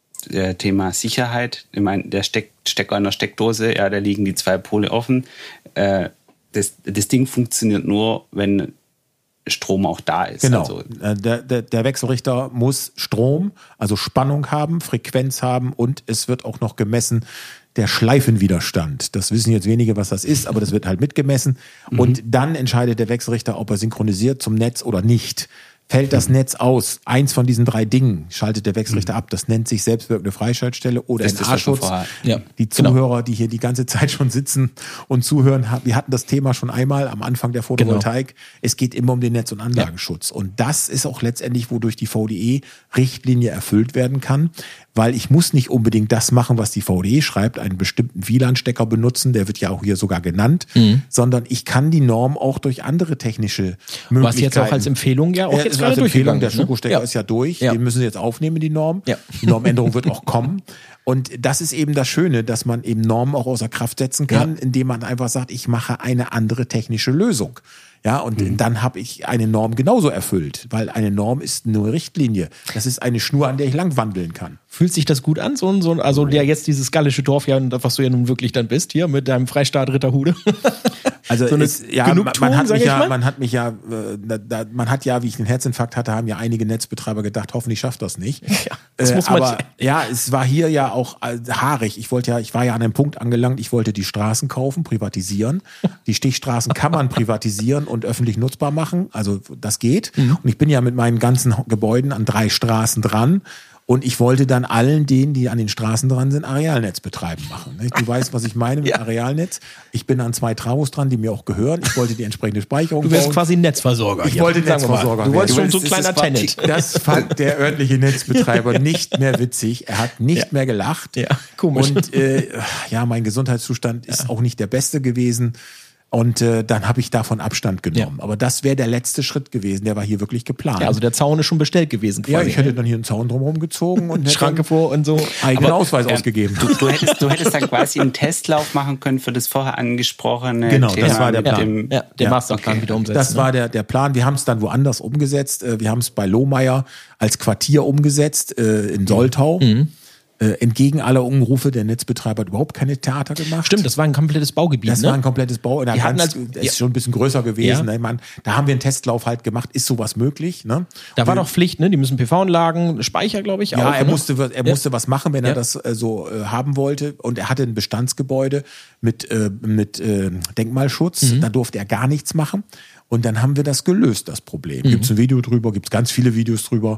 Thema Sicherheit. Ich meine, der Steck, Stecker in der Steckdose, ja, da liegen die zwei Pole offen. Äh, Das, das Ding funktioniert nur, wenn Strom auch da ist. Genau. Also der, der, der Wechselrichter muss Strom, also Spannung haben, Frequenz haben und es wird auch noch gemessen der Schleifenwiderstand. Das wissen jetzt wenige, was das ist, aber das wird halt mitgemessen. Mhm. Und dann entscheidet der Wechselrichter, ob er synchronisiert zum Netz oder nicht. Fällt das Netz aus, eins von diesen drei Dingen schaltet der Wechselrichter mhm. ab. Das nennt sich selbstwirkende Freischaltstelle oder N A-Schutz. Ja, die Zuhörer, genau. die hier die ganze Zeit schon sitzen und zuhören, wir hatten das Thema schon einmal am Anfang der Photovoltaik. Genau. Es geht immer um den Netz- und Anlagenschutz. Ja. Und das ist auch letztendlich, wodurch die V D E-Richtlinie erfüllt werden kann. Weil ich muss nicht unbedingt das machen, was die V D E schreibt, einen bestimmten W L A N-Stecker benutzen, der wird ja auch hier sogar genannt, mhm. sondern ich kann die Norm auch durch andere technische Möglichkeiten. Was jetzt auch als Empfehlung ja auch äh, jetzt gerade als Empfehlung, der Schokostecker ne? ist ja durch, ja. den müssen sie jetzt aufnehmen, die Norm. Ja. Die Normänderung wird auch kommen. Und das ist eben das Schöne, dass man eben Normen auch außer Kraft setzen kann, ja. indem man einfach sagt, ich mache eine andere technische Lösung. Ja, und mhm. dann habe ich eine Norm genauso erfüllt, weil eine Norm ist nur Richtlinie. Das ist eine Schnur, an der ich lang wandeln kann. Fühlt sich das gut an? So, so, also ja, jetzt dieses gallische Dorf, ja, was du ja nun wirklich dann bist, hier mit deinem Freistaat Ritterhude. Also so ist, ja, man, man hat mich ja, mal? man hat mich ja, äh, da, da, man hat ja, wie ich einen Herzinfarkt hatte, haben ja einige Netzbetreiber gedacht, hoffentlich schafft das nicht. Ja, das äh, muss man aber ja, es war hier ja auch äh, haarig. Ich wollte ja, ich war ja an einem Punkt angelangt, ich wollte die Straßen kaufen, privatisieren. Die Stichstraßen kann man privatisieren und öffentlich nutzbar machen. Also das geht. Mhm. Und ich bin ja mit meinen ganzen Gebäuden an drei Straßen dran. Und ich wollte dann allen denen, die an den Straßen dran sind, Arealnetz betreiben machen. Du weißt, was ich meine mit ja. Arealnetz. Ich bin an zwei Travos dran, die mir auch gehören. Ich wollte die entsprechende Speicherung Du wärst bauen. quasi Netzversorger. Ich wollte Netzversorger Du wolltest werden. schon so ein kleiner Tenant. Das fand der örtliche Netzbetreiber nicht mehr witzig. Er hat nicht ja. mehr gelacht. Ja, komisch. Und äh, ja, mein Gesundheitszustand ist ja. auch nicht der beste gewesen. Und äh, dann habe ich davon Abstand genommen. Ja. Aber das wäre der letzte Schritt gewesen. Der war hier wirklich geplant. Ja, also der Zaun ist schon bestellt gewesen. Quasi. Ja, ich hätte dann hier einen Zaun drumherum gezogen und Schranke vor und so. Eigenen Aber, Ausweis äh, ausgegeben. Du, du, hättest, du hättest dann quasi einen Testlauf machen können für das vorher angesprochene genau, Thema. Das war der Plan. Dem, ja, den ja, Masterplan okay. wieder umsetzen. Das war der, der Plan. Wir haben es dann woanders umgesetzt. Wir haben es bei Lohmeier als Quartier umgesetzt, äh, in Soltau. Mhm. Äh, entgegen aller Umrufe, der Netzbetreiber hat überhaupt keine Theater gemacht. Stimmt, das war ein komplettes Baugebiet. Das ne? war ein komplettes Bau. Da Die hatten ganz, als, das ja. ist schon ein bisschen größer gewesen. Ja. Ne? Man, da haben wir einen Testlauf halt gemacht. Ist sowas möglich? Ne? Da Und war doch Pflicht, ne? Die müssen P V-Anlagen, Speicher, glaube ich. Ja, auch, er ne? musste, er ja. musste was machen, wenn ja. er das äh, so äh, haben wollte. Und er hatte ein Bestandsgebäude mit, äh, mit äh, Denkmalschutz. Mhm. Da durfte er gar nichts machen. Und dann haben wir das gelöst, das Problem. Mhm. Gibt es ein Video drüber, gibt es ganz viele Videos drüber.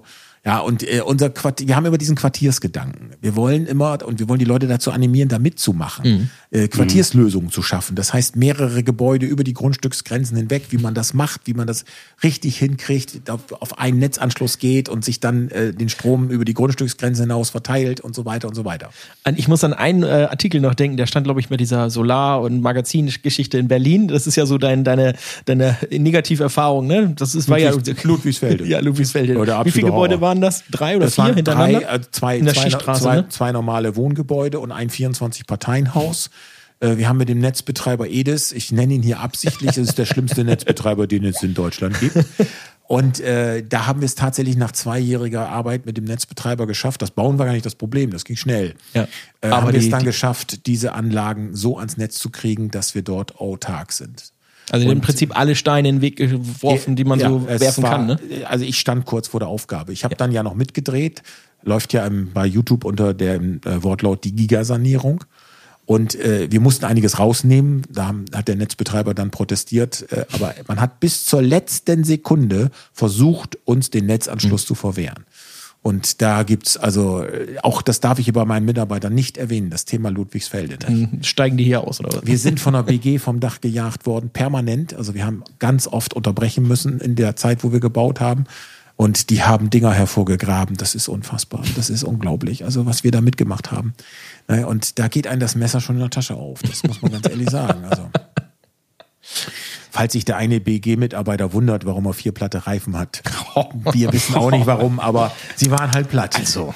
Ja, und äh, unser Quartier, wir haben immer diesen Quartiersgedanken. Wir wollen immer, und wir wollen die Leute dazu animieren, da mitzumachen, mhm. äh, Quartierslösungen mhm. zu schaffen. Das heißt, mehrere Gebäude über die Grundstücksgrenzen hinweg, wie man das macht, wie man das richtig hinkriegt, auf, auf einen Netzanschluss geht und sich dann äh, den Strom über die Grundstücksgrenze hinaus verteilt und so weiter und so weiter. Ich muss an einen äh, Artikel noch denken, der stand, glaube ich, mit dieser Solar- und Magazingeschichte in Berlin. Das ist ja so dein, deine, deine Negativerfahrung, ne? Das ist, war Ludwigs, ja Ludwigsfelde. Ja, Ludwigsfelde. Oder Wie viele Gebäude waren das? Drei oder das vier waren hintereinander? Drei, äh, zwei, in der zwei, Schichtstraße, zwei, ne? zwei normale Wohngebäude und ein vierundzwanzig-Parteien-Haus. Äh, wir haben mit dem Netzbetreiber Edis, ich nenne ihn hier absichtlich, das ist der schlimmste Netzbetreiber, den es in Deutschland gibt. Und äh, da haben wir es tatsächlich nach zweijähriger Arbeit mit dem Netzbetreiber geschafft. Das Bauen war gar nicht das Problem, das ging schnell. Ja. Äh, Aber haben wir die, es dann die, geschafft, diese Anlagen so ans Netz zu kriegen, dass wir dort autark sind. Also im Prinzip alle Steine in den Weg geworfen, die man ja, so werfen war, kann, ne? Also ich stand kurz vor der Aufgabe. Ich habe ja. dann ja noch mitgedreht. Läuft ja im, bei YouTube unter dem äh, Wortlaut die Gigasanierung. Und äh, wir mussten einiges rausnehmen. Da haben, hat der Netzbetreiber dann protestiert. Äh, aber man hat bis zur letzten Sekunde versucht, uns den Netzanschluss mhm. zu verwehren. Und da gibt's also, auch das darf ich hier bei meinen Mitarbeitern nicht erwähnen, das Thema Ludwigsfelde. Dann steigen die hier aus, oder was? Wir sind von der B G vom Dach gejagt worden, permanent. Also wir haben ganz oft unterbrechen müssen in der Zeit, wo wir gebaut haben. Und die haben Dinger hervorgegraben. Das ist unfassbar. Das ist unglaublich. Also was wir da mitgemacht haben. Und da geht einem das Messer schon in der Tasche auf. Das muss man ganz ehrlich sagen. Also, falls sich der eine B G-Mitarbeiter wundert, warum er vier platte Reifen hat. Wir wissen auch nicht warum, aber sie waren halt platt. Also.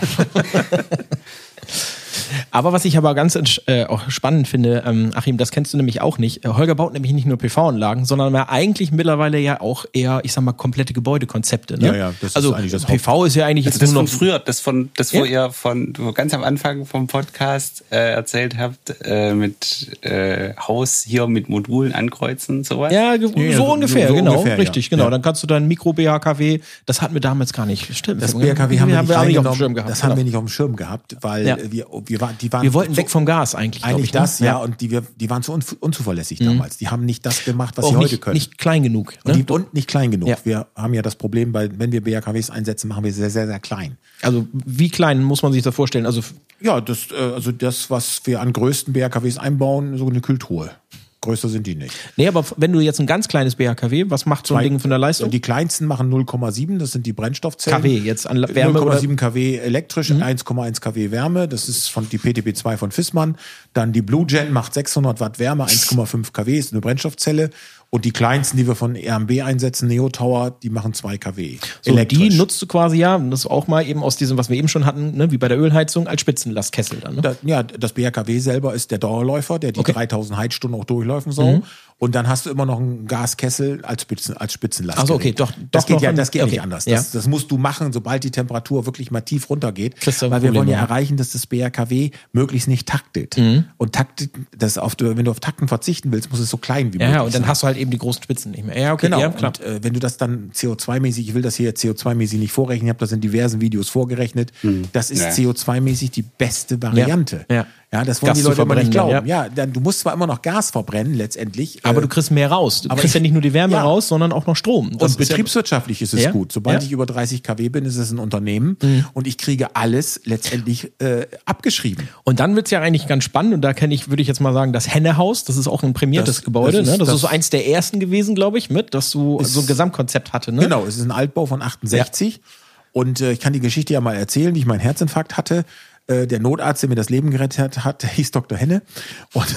Aber was ich aber ganz äh, auch spannend finde, ähm, Achim, das kennst du nämlich auch nicht. Äh, Holger baut nämlich nicht nur P V-Anlagen, sondern ja eigentlich mittlerweile ja auch eher, ich sag mal, komplette Gebäudekonzepte. Ne? Ja, ja, das also ist eigentlich das P V ist ja eigentlich das, jetzt das nur von noch früher, das von das wo ja? ihr von wo ganz am Anfang vom Podcast äh, erzählt habt äh, mit äh, Haus hier mit Modulen ankreuzen sowas. Ja, ge- ja, so, so ungefähr, so genau, ungefähr, richtig, ja. genau. Ja. Dann kannst du dein Mikro-B H K W, das hatten wir damals gar nicht. Stimmt. Das B H K W haben wir nicht, haben wir nicht auf dem reingenommen. Schirm gehabt. Das haben genau. wir nicht auf dem Schirm gehabt, weil Ja. wir, wir, waren, die waren Wir wollten so, weg vom Gas eigentlich. glaub Eigentlich ich, ne? das, ja, und die, wir, die waren zu un, unzuverlässig Mhm. damals. Die haben nicht das gemacht, was Auch sie nicht, heute können. nicht klein genug. Ne? Und, die, und nicht klein genug. Ja. Wir haben ja das Problem, weil wenn wir B H K Ws einsetzen, machen wir sehr, sehr, sehr klein. Also wie klein muss man sich das vorstellen? Also Ja, das, äh, also das, was wir an größten B H K Ws einbauen, so eine Kühltruhe. Größer sind die nicht. nee, aber wenn du jetzt ein ganz kleines B H K W, was macht so ein Zwei- Ding von der Leistung? Die kleinsten machen null Komma sieben, das sind die Brennstoffzellen. K W jetzt an Wärme null Komma oder? sieben KW elektrisch, Mhm. eins Komma eins KW Wärme, das ist von die P T B zwei von Fissmann. Dann die Blue Gen macht sechshundert Watt Wärme, eins Komma fünf KW, ist eine Brennstoffzelle. Und die kleinsten, die wir von R M B einsetzen, Neo Tower, die machen zwei KW. So, elektrisch. die nutzt du quasi ja, und das auch mal eben aus diesem, was wir eben schon hatten, ne, wie bei der Ölheizung, als Spitzenlastkessel dann. Ne? Da, ja, das B H K W selber ist der Dauerläufer, der die Okay. dreitausend Heizstunden auch durchlaufen soll. Mhm. Und dann hast du immer noch einen Gaskessel als, Spitzen, als Spitzenlast. Ach so, okay, doch- Das doch geht noch ja, ein- das geht okay. nicht anders. Ja. Das, das musst du machen, sobald die Temperatur wirklich mal tief runtergeht. Kriegst du ein Weil wir Problem, wollen ja ja. erreichen, dass das B H K W möglichst nicht taktet. Mhm. Und taktet, das auf, wenn du auf Takten verzichten willst, muss es so klein wie Ja, möglich ja, und dann sein. hast du halt eben die großen Spitzen nicht mehr. Ja, okay, Genau, ja, klar. und äh, wenn du das dann C O zwei mäßig, ich will das hier C O zwei mäßig nicht vorrechnen, ich habe das in diversen Videos vorgerechnet, das ist Ja. C O zwei mäßig die beste Variante. Ja. Ja, das wollen Gas die zu Leute immer nicht verbrennen, glauben. Ja, dann, du musst zwar immer noch Gas verbrennen, letztendlich. Aber äh, du kriegst mehr raus. Du aber kriegst ich- ja nicht nur die Wärme ja. raus, sondern auch noch Strom. Das und ist ja- betriebswirtschaftlich ist es Ja. gut. Sobald Ja. ich über dreißig KW bin, ist es ein Unternehmen und ich kriege alles letztendlich äh, abgeschrieben. Und dann wird's ja eigentlich ganz spannend und da kenne ich, würde ich jetzt mal sagen, das Hennehaus, das ist auch ein prämiertes Das- Gebäude, das ist- ne? Das, das- ist so eins der ersten gewesen, glaube ich, mit, dass du Ist- so ein Gesamtkonzept hatte, ne? Genau, es ist ein Altbau von achtundsechzig. Und äh, ich kann die Geschichte ja mal erzählen, wie ich meinen Herzinfarkt hatte. Äh, der Notarzt, der mir das Leben gerettet hat, der hieß Doktor Henne. Und,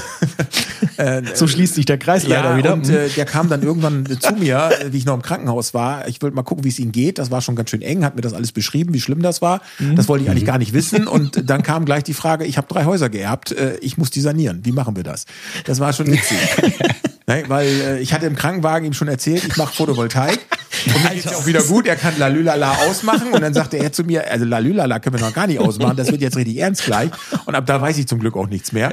äh, So schließt sich der Kreis leider ja, wieder. und äh, der kam dann irgendwann zu mir, äh, wie ich noch im Krankenhaus war. Ich wollte mal gucken, wie es ihm geht. Das war schon ganz schön eng, hat mir das alles beschrieben, wie schlimm das war. Das wollte ich eigentlich gar nicht wissen. Und dann kam gleich die Frage, ich habe drei Häuser geerbt, äh, ich muss die sanieren. Wie machen wir das? Das war schon witzig. Ne, weil äh, ich hatte im Krankenwagen ihm schon erzählt, ich mache Photovoltaik. Und mir geht's ja auch wieder gut, er kann Lalülala ausmachen. Und dann sagte er zu mir, also Lalülala können wir noch gar nicht ausmachen, das wird jetzt richtig ernst gleich. Und ab da weiß ich zum Glück auch nichts mehr.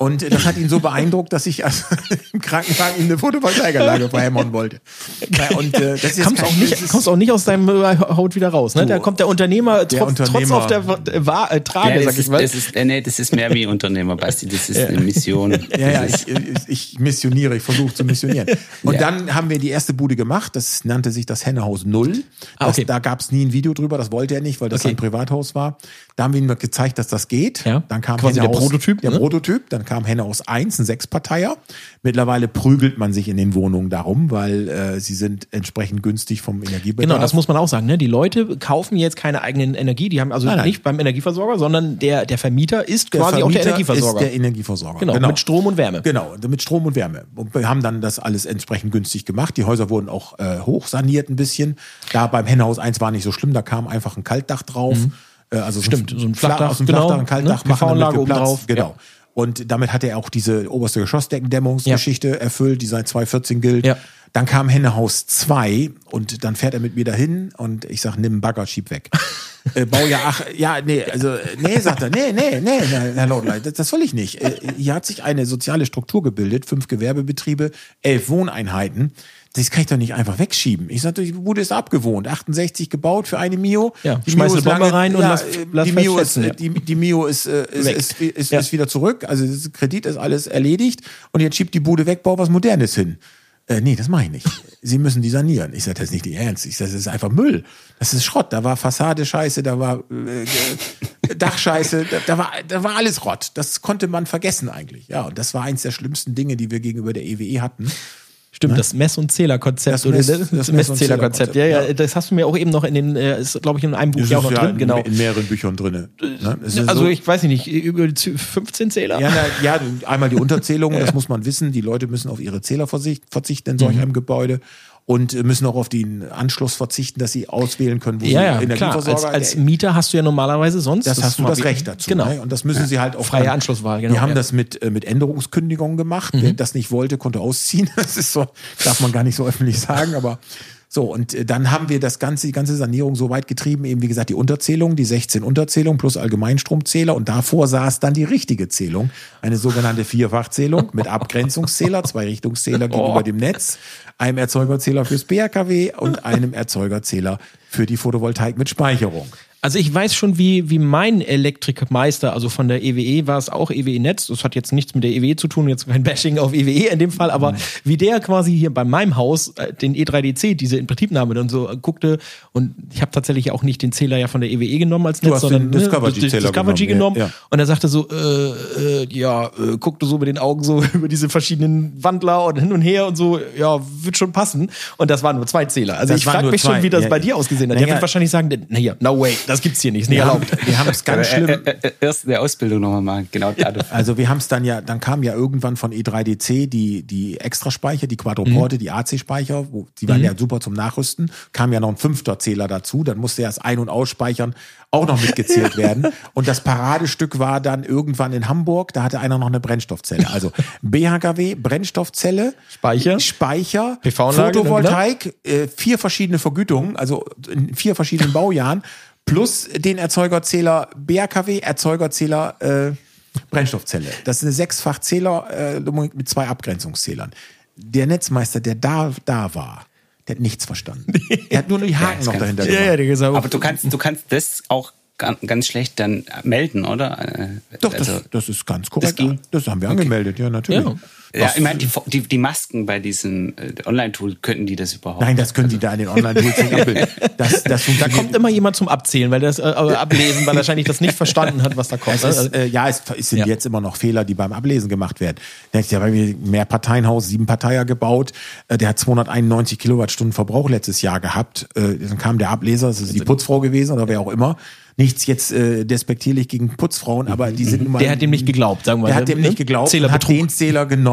Und das hat ihn so beeindruckt, dass ich also im Krankenwagen ihm eine Photovoltaikanlage verhämmern wollte. Ja, und, äh, das ist kommst, kein, auch nicht, das ist, kommst auch nicht aus deinem äh, Haut wieder raus. Ne? Du, Da kommt der Unternehmer, der trotz, Unternehmer, trotz auf der Wa- äh, Trage, Ja, das, sag ich ist, mal. das, ist, äh, nee, das ist mehr wie Unternehmer, Basti. Das ist eine Mission. Ja, ja, Das ist, ich, ich missioniere, ich versuche zu missionieren. Und Ja. dann haben wir die erste Bude gemacht, das nannte sich das Hennehaus Null. Das, Ah, okay. Da gab es nie ein Video drüber, das wollte er nicht, weil das Okay. ein Privathaus war. Da haben wir ihm gezeigt, dass das geht. Ja. Dann kam Quasi der Hennehaus- Prototyp, Der ne? Prototyp, dann kam Hennehaus eins, ein Sechsparteier. Mittlerweile prügelt man sich in den Wohnungen darum, weil äh, sie sind entsprechend günstig vom Energiebedarf. Genau, das muss man auch sagen. Ne? Die Leute kaufen jetzt keine eigenen Energie, die haben also Nein, nein. nicht beim Energieversorger, sondern der, der Vermieter ist Der quasi auch der Vermieter Energieversorger. Ist der Energieversorger. Genau, mit Strom und Wärme. Genau, mit Strom und Wärme. Und wir haben dann das alles entsprechend günstig gemacht. Die Häuser wurden auch äh, hochsaniert ein bisschen. Da beim Hennehaus eins war nicht so schlimm, da kam einfach ein Kaltdach drauf. Äh, also Stimmt, so so ein Flachdach, aus dem genau, Flachdach, ein Kaltdach ne? machen, damit PV-Anlage wir Platz- obendrauf. Genau. Ja. Und damit hat er auch diese oberste Geschossdeckendämmungsgeschichte erfüllt, die seit zweitausendvierzehn gilt. Ja. Dann kam Hennehaus zwei und dann fährt er mit mir dahin und ich sag, nimm einen Bagger, schieb weg. äh, Baujahr, ach, ja, nee, also, nee, sagt er, nee, nee, nee, Herr Laudley, das, das will ich nicht. Äh, hier hat sich eine soziale Struktur gebildet, fünf Gewerbebetriebe, elf Wohneinheiten. Das kann ich doch nicht einfach wegschieben. Ich sagte, die Bude ist abgewohnt. achtundsechzig gebaut für eine Mio. Ja, die schmeiß Mio eine ist Bombe lange- rein und ja, lass- äh, lass die Mio ist, festsetzen, ja. die, die Mio ist, äh, ist, Weg. ist, ist, Ja. ist wieder zurück. Also das Kredit ist alles erledigt. Und jetzt schiebt die Bude weg, bau was Modernes hin. Äh, nee, das mache ich nicht. Sie müssen die sanieren. Ich sage, das ist nicht die Ernst. Ich sage, das ist einfach Müll. Das ist Schrott. Da war Fassade scheiße, da war äh, äh, Dachscheiße, da, da, war, da war alles Rott. Das konnte man vergessen eigentlich. Ja, und das war eins der schlimmsten Dinge, die wir gegenüber der E W E hatten. Stimmt, das Mess- und Zählerkonzept. Das oder Mess- das, das das Mess- und Messzählerkonzept. Ja, Zählerkonzept, ja, das hast du mir auch eben noch in den, äh, ist glaube ich in einem Buch Das ja auch ist noch ja drin. Genau. in mehreren Büchern drin. Ne? Es ist Also so- ich weiß nicht, über die Zü- fünfzehn Zähler? Ja, na, ja, einmal die Unterzählung, das muss man wissen. Die Leute müssen auf ihre Zähler verzicht- verzichten in solch einem Gebäude und äh, müssen auch auf den Anschluss verzichten, dass sie auswählen können, wo Ja, sie ja, klar. Energieversorger. Als, als Mieter hast du ja normalerweise sonst. das hast du mal das wie- Recht dazu. Genau. Ne? Und das müssen sie halt auch. Freie dann- Anschlusswahl, genau, Die haben ja. das mit, äh, mit Änderungskündigungen gemacht. Wer das nicht wollte, konnte ausziehen. Das ist so, darf man gar nicht so öffentlich sagen, aber so. Und äh, dann haben wir das ganze, die ganze Sanierung so weit getrieben, eben wie gesagt, die Unterzählung, die sechzehn Unterzählung plus Allgemeinstromzähler und davor saß dann die richtige Zählung, eine sogenannte Vierfachzählung mit Abgrenzungszähler, zwei Richtungszähler gegenüber dem Netz, einem Erzeugerzähler fürs B R K W und einem Erzeugerzähler für die Photovoltaik mit Speicherung. Also ich weiß schon, wie, wie mein Elektrikmeister, also von der E W E war es auch E W E-Netz, das hat jetzt nichts mit der E W E zu tun, jetzt kein Bashing auf E W E in dem Fall, aber mhm. wie der quasi hier bei meinem Haus äh, den E drei D C, diese Inbetriebnahme dann so äh, guckte und ich habe tatsächlich auch nicht den Zähler ja von der E W E genommen als Du Netz, hast sondern den ne, Discovergy-Zähler Discovergy genommen, genommen ja, ja. und er sagte so, äh, äh, ja, äh, guckte so mit den Augen so über diese verschiedenen Wandler und hin und her und so, ja, wird schon passen und das waren nur zwei Zähler. Also Das ich waren frage nur mich zwei. schon, wie das Ja, bei ja. dir ausgesehen hat. Naja. Der wird wahrscheinlich sagen, na hier, no way, das gibt's hier nicht, ist nicht Wir haben, erlaubt. wir haben es ganz schlimm. Äh, äh, äh, erst eine Ausbildung nochmal machen, genau dadurch. Also wir haben es dann ja, dann kam ja irgendwann von E drei D C die, die Extraspeicher, die Quadroporte, mhm. die A C-Speicher, wo, die waren mhm. ja super zum Nachrüsten, kam ja noch ein fünfter Zähler dazu, dann musste erst Ein- und Ausspeichern auch noch mitgezählt werden. Und das Paradestück war dann irgendwann in Hamburg, da hatte einer noch eine Brennstoffzelle. Also B H K W, Brennstoffzelle, Speicher, Speicher, P V-Anlage, Photovoltaik, äh, vier verschiedene Vergütungen, also in vier verschiedenen Baujahren, plus den Erzeugerzähler B R K W, Erzeugerzähler äh, Brennstoffzelle. Das ist eine Sechsfach-Zähler äh, mit zwei Abgrenzungszählern. Der Netzmeister, der da, da war, der hat nichts verstanden. Er hat nur die Haken Ja, noch kann- dahinter Ja, ja, der gesagt, Aber du kannst, du kannst das auch ganz, ganz schlecht dann melden, oder? Äh, Doch, also, das, das ist ganz korrekt. ging? Das haben wir angemeldet, ja, natürlich. Ja. ja, ich meine, die, die, die Masken bei diesem äh, Online-Tool, könnten die das überhaupt? Nein, das können die da in den Online-Tools nicht abbilden. Das, das Da funktioniert- kommt immer jemand zum Abzählen, weil das äh, ablesen, weil er wahrscheinlich das nicht verstanden hat, was da kommt. Es ist, äh, ja, es, es sind Ja. jetzt immer noch Fehler, die beim Ablesen gemacht werden. Da ist ja bei mir mehr Parteienhaus, sieben Parteier gebaut. Äh, der hat zweihunderteinundneunzig Kilowattstunden Verbrauch letztes Jahr gehabt. Äh, dann kam der Ableser, das ist die Putzfrau gewesen oder wer auch immer. Nichts jetzt äh, despektierlich gegen Putzfrauen, aber die sind nun mal. Der hat dem nicht geglaubt, sagen wir mal. Der hat dem Ne? nicht geglaubt, und hat Zählerbetrug. den Zähler genommen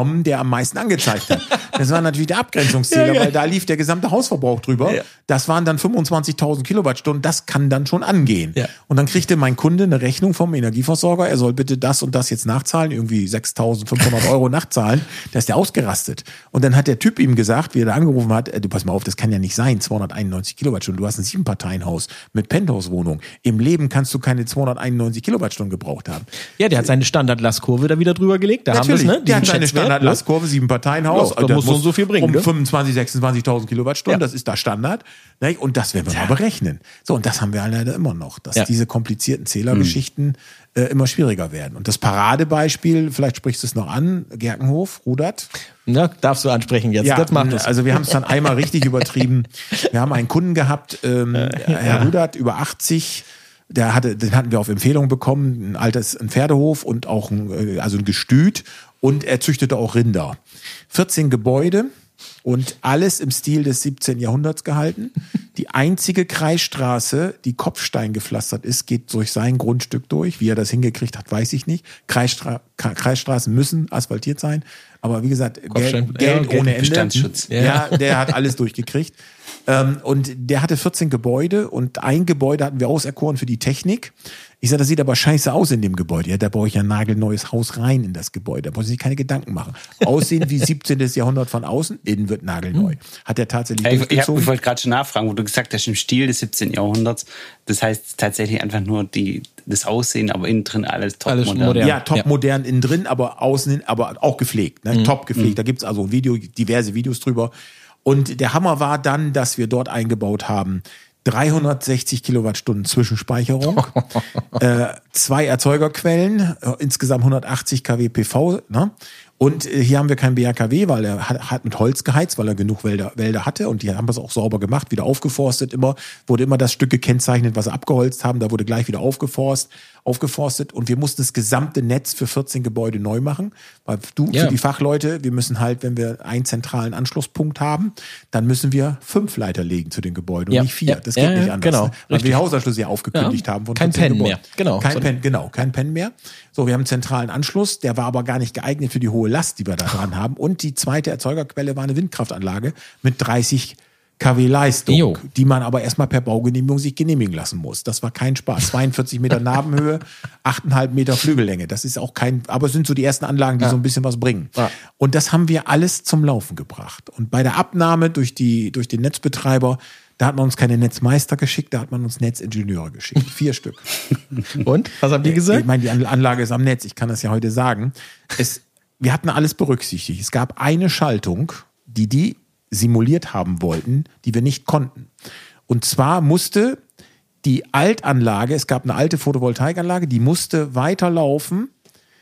bekommen, der am meisten angezeigt hat. Das war natürlich der Abgrenzungszähler, ja, weil da lief der gesamte Hausverbrauch drüber. Ja. Das waren dann fünfundzwanzigtausend Kilowattstunden. Das kann dann schon angehen. Ja. Und dann kriegte mein Kunde eine Rechnung vom Energieversorger. Er soll bitte das und das jetzt nachzahlen, irgendwie sechstausendfünfhundert Euro nachzahlen. Da ist der ausgerastet. Und dann hat der Typ ihm gesagt, wie er da angerufen hat, du pass mal auf, das kann ja nicht sein, zweihunderteinundneunzig Kilowattstunden. Du hast ein Sieben-Parteien-Haus mit Penthouse-Wohnung. Im Leben kannst du keine zweihunderteinundneunzig Kilowattstunden gebraucht haben. Ja, der hat seine Standard-Lastkurve da wieder drüber gelegt. Da Natürlich, haben wir es, ne? Der hat seine Standard-Lastkurve, Sieben-Parteien-Haus. Ja, da muss so und so viel bringen. Um ne? fünfundzwanzig, sechsundzwanzigtausend Kilowattstunden, ja. das ist da Standard. Ne? Und das werden wir ja. mal berechnen. So, und das haben wir leider immer noch, dass ja. diese komplizierten Zählergeschichten mhm. äh, immer schwieriger werden. Und das Paradebeispiel, vielleicht sprichst du es noch an, Gerkenhof, Rudert. Ja, darfst du ansprechen jetzt. Ja, das macht es. Also wir haben es dann einmal richtig übertrieben. Wir haben einen Kunden gehabt, ähm, äh, Herr ja. Rudert, über achtzig. Der hatte, den hatten wir auf Empfehlung bekommen, ein altes, ein Pferdehof und auch ein, also ein Gestüt. Und er züchtete auch Rinder. vierzehn Gebäude und alles im Stil des siebzehnten Jahrhunderts gehalten. Die einzige Kreisstraße, die Kopfstein gepflastert ist, geht durch sein Grundstück durch. Wie er das hingekriegt hat, weiß ich nicht. Kreisstra- Kreisstraßen müssen asphaltiert sein. Aber wie gesagt, Geld, Geld ja, ohne Ende. Bestandsschutz. Ja. ja, der hat alles durchgekriegt. Ähm, und der hatte vierzehn Gebäude und ein Gebäude hatten wir auserkoren für die Technik. Ich sage, das sieht aber scheiße aus in dem Gebäude. Ja, da baue ich ein nagelneues Haus rein in das Gebäude. Da muss ich sich keine Gedanken machen. Aussehen wie siebzehnten Jahrhundert von außen, innen wird nagelneu. Hat er tatsächlich ich, durchgezogen. Ich, ich wollte gerade schon nachfragen, wo du gesagt hast, im Stil des siebzehnten Jahrhunderts. Das heißt tatsächlich einfach nur die, das Aussehen, aber innen drin alles top alles modern. modern. Ja, top ja. modern innen drin, aber außen hin, aber auch gepflegt. Ne? Mhm. Top gepflegt. Mhm. Da gibt's also ein Video, diverse Videos drüber. Und der Hammer war dann, dass wir dort eingebaut haben, dreihundertsechzig Kilowattstunden Zwischenspeicherung, äh, zwei Erzeugerquellen, äh, insgesamt hundertachtzig Kilowatt P V. Ne? Und äh, hier haben wir kein B A K W, weil er hat, hat mit Holz geheizt, weil er genug Wälder, Wälder hatte. Und die haben das auch sauber gemacht, wieder aufgeforstet. Immer wurde immer das Stück gekennzeichnet, was sie abgeholzt haben. Da wurde gleich wieder aufgeforst, aufgeforstet. Und wir mussten das gesamte Netz für vierzehn Gebäude neu machen. Weil du, ja. für die Fachleute, wir müssen halt, wenn wir einen zentralen Anschlusspunkt haben, dann müssen wir fünf Leiter legen zu den Gebäuden und ja. nicht vier. Ja. Das geht ja, nicht anders. Genau. Ne? Weil wir die Hausanschlüsse ja aufgekündigt ja. haben. Von kein Pen Gebäuden. mehr. Genau. Kein Pen, genau, kein Pen mehr. So, wir haben einen zentralen Anschluss, der war aber gar nicht geeignet für die hohe Last, die wir da dran haben. Und die zweite Erzeugerquelle war eine Windkraftanlage mit dreißig Kilowatt Leistung, jo. die man aber erstmal per Baugenehmigung sich genehmigen lassen muss. Das war kein Spaß. zweiundvierzig Meter Nabenhöhe, acht Komma fünf Meter Flügellänge. Das ist auch kein, aber es sind so die ersten Anlagen, die ja. so ein bisschen was bringen. Ja. Und das haben wir alles zum Laufen gebracht. Und bei der Abnahme durch die, durch den Netzbetreiber, da hat man uns keine Netzmeister geschickt, da hat man uns Netzingenieure geschickt. Vier Stück. Und? Was haben die gesagt? Ich meine, die Anlage ist am Netz, ich kann das ja heute sagen. Es, wir hatten alles berücksichtigt. Es gab eine Schaltung, die die simuliert haben wollten, die wir nicht konnten. Und zwar musste die Altanlage, es gab eine alte Photovoltaikanlage, die musste weiterlaufen,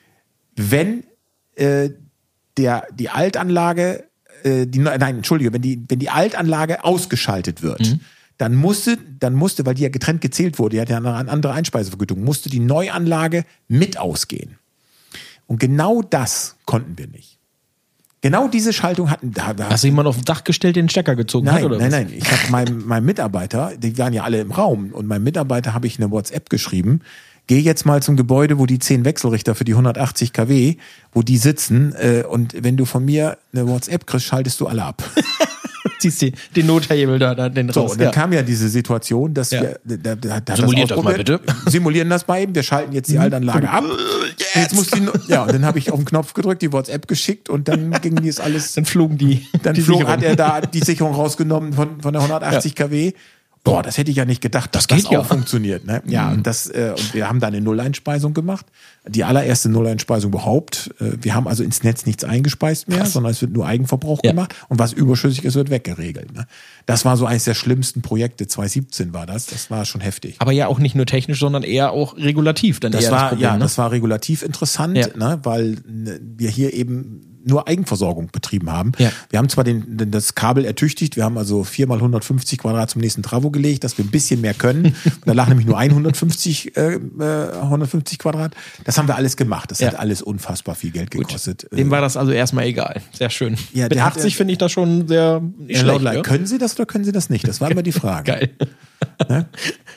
wenn äh, der, die Altanlage, äh, die, nein, Entschuldige, wenn die, wenn die Altanlage ausgeschaltet wird, mhm. dann musste, dann musste, weil die ja getrennt gezählt wurde, die hat ja eine andere Einspeisevergütung, musste die Neuanlage mit ausgehen. Und genau das konnten wir nicht. Genau diese Schaltung hatten da. da Hast du jemand auf dem Dach gestellt, den Stecker gezogen nein, hat? Oder nein, was? nein. Ich habe meinem, meinem Mitarbeiter, die waren ja alle im Raum, und meinem Mitarbeiter habe ich eine WhatsApp geschrieben. Geh jetzt mal zum Gebäude, wo die zehn Wechselrichter für die hundertachtzig Kilowatt, wo die sitzen, äh, und wenn du von mir eine WhatsApp kriegst, schaltest du alle ab. Ziehst die, den Nothebel da, da den so, raus. Und dann ja. kam ja diese Situation, dass ja. wir da, da, da Simuliert das, das mal bitte. Simulieren das mal eben, wir schalten jetzt die Altanlage ab. Yes. Jetzt muss die, ja, und dann habe ich auf den Knopf gedrückt, die WhatsApp geschickt, und dann ging dies alles. Dann flogen die. Dann die flog, Sicherung. hat er da die Sicherung rausgenommen von, von der hundertachtzig ja. Kilowatt. Boah, das hätte ich ja nicht gedacht, dass das, das auch ja. funktioniert. Ne? Ja, mhm. und das äh, und wir haben da eine Nulleinspeisung gemacht. Die allererste Nulleinspeisung überhaupt. Äh, wir haben also ins Netz nichts eingespeist mehr, Krass. sondern es wird nur Eigenverbrauch ja. gemacht. Und was überschüssig ist, wird weggeregelt. Ne? Das war so eines der schlimmsten Projekte. zwanzig siebzehn war das. Das war schon heftig. Aber ja auch nicht nur technisch, sondern eher auch regulativ. Dann das eher war das Problem, ja, ne? das war regulativ interessant, ja. ne? weil ne, wir hier eben nur Eigenversorgung betrieben haben. Ja. Wir haben zwar den, den, das Kabel ertüchtigt, wir haben also vier mal hundertfünfzig Quadrat zum nächsten Travo gelegt, dass wir ein bisschen mehr können. Da lag nämlich nur hundertfünfzig, äh, hundertfünfzig Quadrat. Das haben wir alles gemacht. Das ja. hat alles unfassbar viel Geld gekostet. Gut. Dem war das also erstmal egal. Sehr schön. Ja, Mit achtzig finde ich das schon sehr nicht schlecht. Ja? Können Sie das oder können Sie das nicht? Das war immer die Frage. Geil. Ne?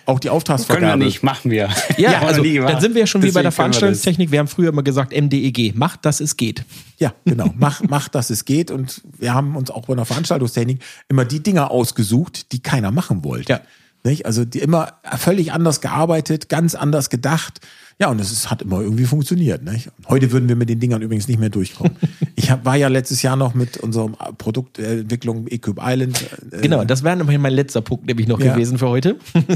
auch die Auftragsvergabe. Können wir nicht, machen wir. Ja, Haben wir also nie gemacht. dann sind wir ja schon wie bei der Deswegen können wir Veranstaltungstechnik. Wir haben früher immer gesagt, M D E G, macht, dass es geht. Ja, genau. Mach, mach, dass es geht. Und wir haben uns auch bei der Veranstaltungstechnik immer die Dinger ausgesucht, die keiner machen wollte. Ja. Nicht? Also die immer völlig anders gearbeitet, ganz anders gedacht. Ja, und es ist, hat immer irgendwie funktioniert. Nicht? Heute würden wir mit den Dingern übrigens nicht mehr durchkommen. Ich hab, war ja letztes Jahr noch mit unserer Produktentwicklung eCube Island. Äh, Genau, das wäre nämlich mein letzter Punkt nämlich noch Ja. gewesen für heute.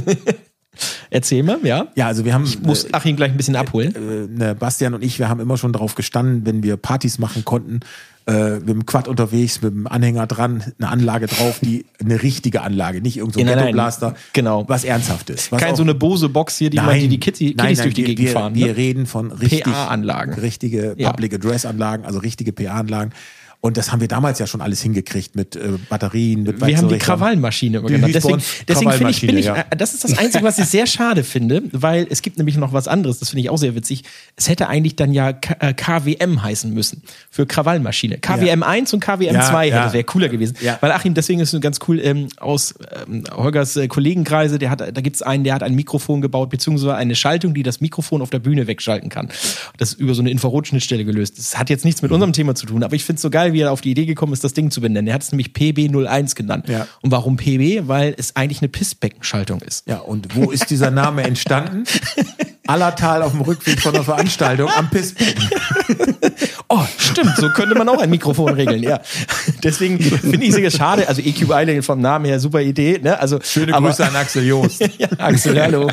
Erzähl mal, ja. Ja, also wir haben. Ich muss Achim gleich ein bisschen abholen. Äh, ne, Bastian und ich, wir haben immer schon darauf gestanden, wenn wir Partys machen konnten, äh, mit dem Quad unterwegs, mit dem Anhänger dran, eine Anlage drauf, die eine richtige Anlage, nicht irgend so ein Ja, nein, nein. Ghetto-Blaster, Genau. was Ernsthaftes. Was Kein auch- so eine Bose-Box hier, die, man, die die Kids, die nein, Kiddies nein, durch die wir, Gegend wir, fahren. Wir Ne? reden von richtig, P A-Anlagen. richtige Ja. Public Address Anlagen, also richtige P A-Anlagen. Und das haben wir damals ja schon alles hingekriegt mit äh, Batterien, mit Wir haben die Wechselrichtern. Krawallmaschine immer Die genannt. hieß bei Deswegen, uns deswegen finde ich, bin ich, Krawallmaschine, äh, das ist das Einzige, was ich sehr schade finde, weil es gibt nämlich noch was anderes, das finde ich auch sehr witzig. Es hätte eigentlich dann ja K äh, K W M heißen müssen für Krawallmaschine. K W M eins und K W M zwei Ja, hätte, ja. wäre cooler gewesen. Ja. Weil Achim, deswegen ist es ganz cool, ähm, aus ähm, Holgers äh, Kollegenkreise, der hat, da gibt es einen, der hat ein Mikrofon gebaut, beziehungsweise eine Schaltung, die das Mikrofon auf der Bühne wegschalten kann. Das ist über so eine Infrarotschnittstelle gelöst. Das hat jetzt nichts mit unserem Thema zu tun, aber ich finde es so geil, wie er auf die Idee gekommen ist, das Ding zu benennen. Er hat es nämlich P B null eins genannt. Ja. Und warum P B? Weil es eigentlich eine Pissbeckenschaltung ist. Ja, und wo ist dieser Name entstanden? Allertal auf dem Rückweg von der Veranstaltung am Pissbecken. Oh, stimmt, so könnte man auch ein Mikrofon regeln, ja. Deswegen finde ich es schade, also eCube Island vom Namen her, super Idee, ne? Also, Schöne aber- Grüße an Axel Joost. ja, Axel, hallo.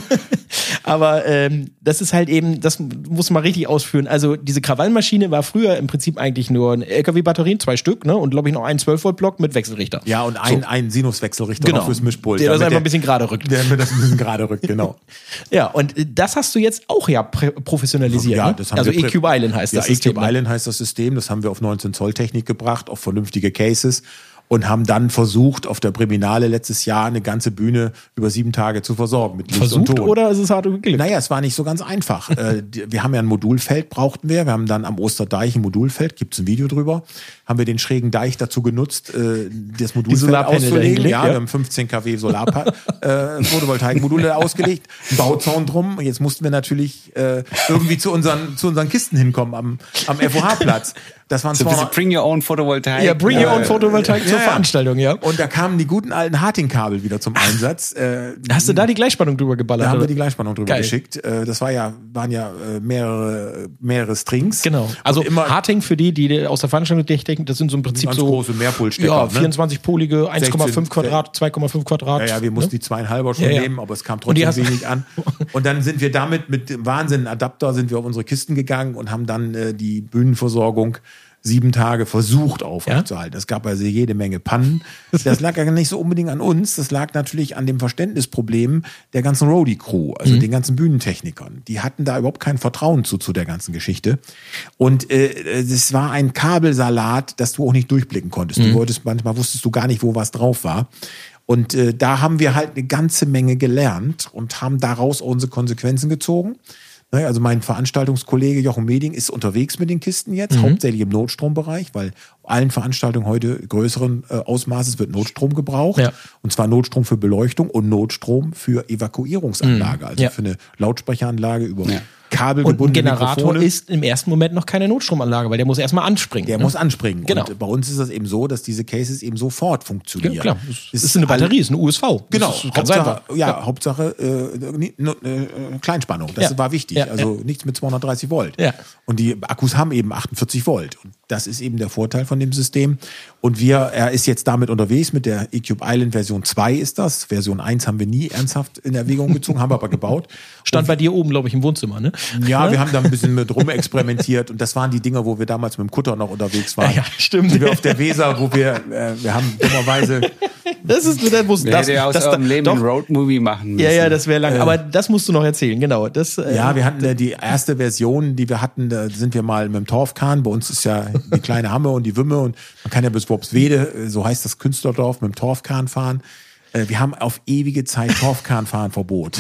Aber ähm, das ist halt eben, das muss man richtig ausführen. Also diese Krawallmaschine war früher im Prinzip eigentlich nur eine L K W-Batterien, zwei Stück, ne? Und glaube ich noch einen zwölf Volt Block mit Wechselrichter. Ja, und ein, ein Sinuswechselrichter Genau. noch fürs Mischpult. Der das damit einfach ein bisschen gerade rückt. Der mir das ein bisschen gerade rückt, genau. Ja, und äh, das hast du jetzt auch ja prä- professionalisiert. Ja, ne? das haben also wir prä- eCube Island heißt Ja, das System. eCube Island heißt das System. Das haben wir auf neunzehn Zoll Technik gebracht, auf vernünftige Cases. Und haben dann versucht, auf der Breminale letztes Jahr eine ganze Bühne über sieben Tage zu versorgen mit Licht und Versucht Ton. oder ist es hart geglückt? Naja, es war nicht so ganz einfach. äh, die- wir haben ja ein Modulfeld, brauchten wir. Wir haben dann am Osterdeich ein Modulfeld, gibt's ein Video drüber. Haben wir den schrägen Deich dazu genutzt, äh, das Modulfeld Solarpanel auszulegen. dahingelegt, Ja, ja. wir haben fünfzehn Kilowatt Solar äh, Photovoltaikmodule ausgelegt, einen Bauzaun drum. Und jetzt mussten wir natürlich äh, irgendwie zu unseren, zu unseren Kisten hinkommen am, am F O H-Platz. Das waren So ein bisschen zweihundert Bring Your Own Photovoltaik. Ja, bring your own Äh, Photovoltaik zur ja, ja. Veranstaltung, ja. Und da kamen die guten alten Harting-Kabel wieder zum Einsatz. Äh, Hast du da die Gleichspannung drüber geballert? da haben wir oder? die Gleichspannung drüber Geil. geschickt. Äh, Das war ja, waren ja äh, mehrere, mehrere Strings. Genau. Also Und immer Harting für die, die aus der Veranstaltungstechnik, das sind so im Prinzip ganz so große Mehrpolstecker. ja, ne? vierundzwanzig-polige, eins Komma fünf sechzehn Quadrat, zwei Komma fünf Quadrat. Ja, ja, wir mussten ne? die zweieinhalber schon Ja, ja. nehmen, aber es kam Und die trotzdem hast- wenig an. Und dann sind wir damit mit dem Wahnsinn Adapter sind wir auf unsere Kisten gegangen und haben dann äh, die Bühnenversorgung sieben Tage versucht aufrechtzuerhalten. Es gab also jede Menge Pannen. Das lag ja nicht so unbedingt an uns. Das lag natürlich an dem Verständnisproblem der ganzen Roadie-Crew, also Mhm. den ganzen Bühnentechnikern. Die hatten da überhaupt kein Vertrauen zu, zu der ganzen Geschichte. Und äh, es war ein Kabelsalat, das du auch nicht durchblicken konntest. Mhm. Du wolltest, manchmal wusstest du gar nicht, wo was drauf war. Und äh, da haben wir halt eine ganze Menge gelernt und haben daraus unsere Konsequenzen gezogen. Ne, Also mein Veranstaltungskollege Jochen Meding ist unterwegs mit den Kisten jetzt, Mhm. hauptsächlich im Notstrombereich, weil allen Veranstaltungen heute größeren äh, Ausmaßes wird Notstrom gebraucht. Ja. Und zwar Notstrom für Beleuchtung und Notstrom für Evakuierungsanlage, also Ja. für eine Lautsprecheranlage über Ja. Und ein kabelgebundene Generator Mikrofone. ist im ersten Moment noch keine Notstromanlage, weil der muss erstmal anspringen. Der ne? muss anspringen. Genau. Und bei uns ist das eben so, dass diese Cases eben sofort funktionieren. Ja, klar. Das Es ist eine all- Batterie, ist eine U S V. Das Genau, ist ganz Hauptsache, einfach. ja, Hauptsache äh, ni- no- äh, Kleinspannung, das Ja. war wichtig. Ja, also nichts mit zweihundertdreißig Volt. Ja. Und die Akkus haben eben achtundvierzig Volt. Und das ist eben der Vorteil von dem System. Und wir, er ist jetzt damit unterwegs mit der eCube Island Version zwei ist das. Version eins haben wir nie ernsthaft in Erwägung gezogen, haben wir aber gebaut. Stand bei dir oben, glaube ich, im Wohnzimmer, ne? Ja, wir haben da ein bisschen mit rumexperimentiert und das waren die Dinger, wo wir damals mit dem Kutter noch unterwegs waren. Ja, stimmt. Die wir auf der Weser, wo wir, äh, wir haben dummerweise Das ist das muss Wer das, hätte ja aus das, eurem Leben doch, ein Roadmovie machen müssen. Ja, ja, das wäre lang. Aber das musst du noch erzählen, genau. Das, äh, Ja, wir hatten äh, die erste Version, die wir hatten, da sind wir mal mit dem Torfkahn. Bei uns ist ja die kleine Hamme und die Wümme und man kann ja bis Worpswede, äh, so heißt das Künstlerdorf, mit dem Torfkahn fahren. Äh, Wir haben auf ewige Zeit Torfkahn fahren Verbot.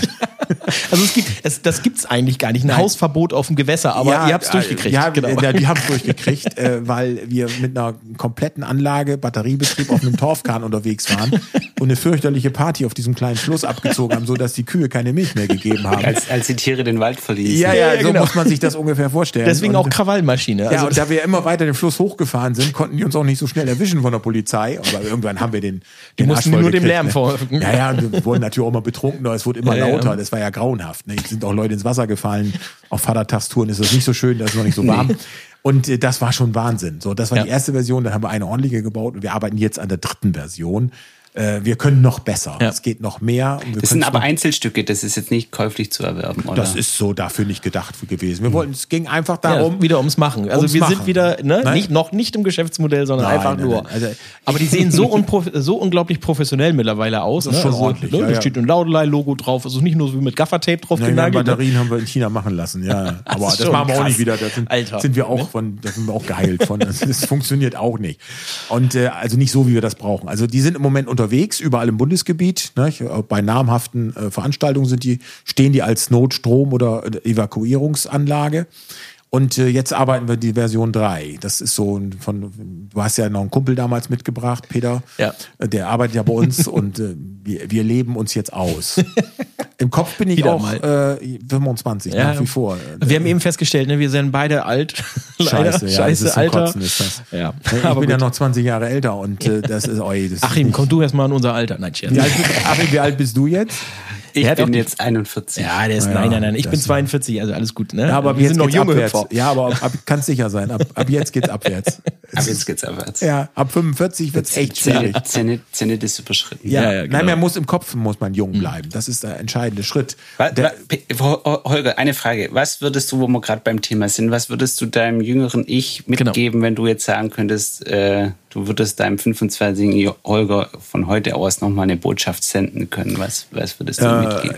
Also es gibt, es, das gibt's eigentlich gar nicht. Ein Nein. Hausverbot auf dem Gewässer, aber ja, ihr habt's durchgekriegt. Ja, genau. ja die haben's durchgekriegt, äh, weil wir mit einer kompletten Anlage, Batteriebetrieb auf einem Torfkahn unterwegs waren und eine fürchterliche Party auf diesem kleinen Fluss abgezogen haben, so dass die Kühe keine Milch mehr gegeben haben. Als, als die Tiere den Wald verließen. Ja, ja, ja so genau. muss man sich das ungefähr vorstellen. Deswegen und, auch Krawallmaschine. Also ja, und da wir immer weiter den Fluss hochgefahren sind, konnten die uns auch nicht so schnell erwischen von der Polizei. Aber irgendwann haben wir den, die den mussten nur dem Lärm ne? vorhelfen. Ja, ja, und wir wurden natürlich auch immer betrunkener, es wurde immer ja, lauter, ja. das war ja grauenhaft. Ne? Es sind auch Leute ins Wasser gefallen. Auf Vatertagstouren ist das nicht so schön, da ist noch nicht so warm. Nee. Und äh, das war schon Wahnsinn. So, das war ja. die erste Version, dann haben wir eine ordentliche gebaut und wir arbeiten jetzt an der dritten Version. Äh, wir können noch besser. Ja. Es geht noch mehr. Und wir das sind aber Einzelstücke, das ist jetzt nicht käuflich zu erwerben, oder? Das ist so dafür nicht gedacht gewesen. Wir wollten, es ging einfach darum. Ja, wieder ums Machen. Also ums wir Machen. sind wieder, ne, nicht, noch nicht im Geschäftsmodell, sondern nein, einfach nein, nur. Nein, also, aber die sehen so, unprof- so unglaublich professionell mittlerweile aus. Das ist ne? schon also, ordentlich. Ne? Ja, da ja. steht ein Laudelei-Logo drauf. Also nicht nur so wie mit Gaffertape drauf nein, genagelt. Batterien ne? haben wir in China machen lassen, ja. Aber das, das machen wir krass. auch nicht wieder. Da sind, Alter. sind wir auch von, da sind wir auch geheilt von. Das, das funktioniert auch nicht. Und äh, also nicht so, wie wir das brauchen. Also die sind im Moment unterwegs, überall im Bundesgebiet. Ne? Bei namhaften äh, Veranstaltungen sind die, stehen die als Notstrom- oder Evakuierungsanlage. Und äh, jetzt arbeiten wir die Version drei. Das ist so ein, von, du hast ja noch einen Kumpel damals mitgebracht, Peter. Ja. Der arbeitet ja bei uns und äh, wir, wir leben uns jetzt aus. Im Kopf bin ich Wieder auch äh, fünfundzwanzig, ja. nach wie vor. Wir haben eben festgestellt, ne, wir sind beide alt. Leider. Scheiße, ja, Scheiße, das ist Alter. Kotzen, ist das. Ja. Ich bin Aber ja gut. noch zwanzig Jahre älter und äh, das ist, oi, das Achim, ist komm du erst mal an unser Alter. Nein, Scherz. wie alt, bist- Achim, wie alt bist du jetzt? Ich Der hat auch bin die- jetzt einundvierzig. Ja, der ist, Ja, nein, nein, nein. Ich das- bin zweiundvierzig, also alles gut, ne? Ja, aber wir jetzt sind noch geht's junge abwärts. Hüpfer. Ja, aber ab, kannst sicher sein. Ab, ab jetzt geht's abwärts. Aber jetzt geht's abwärts. Ja, ab fünfundvierzig wird's echt schwierig. Zenit, Zenit ist überschritten. Ja, Ja, ja, genau. Nein, man muss im Kopf muss man jung bleiben. Das ist der entscheidende Schritt. Was, Der, wa- Holger, eine Frage. Was würdest du, wo wir gerade beim Thema sind, was würdest du deinem jüngeren Ich mitgeben, wenn du jetzt sagen könntest, äh, du würdest deinem fünfundzwanzigjährigen Holger von heute aus nochmal eine Botschaft senden können? Was, was würdest du Äh, mitgeben?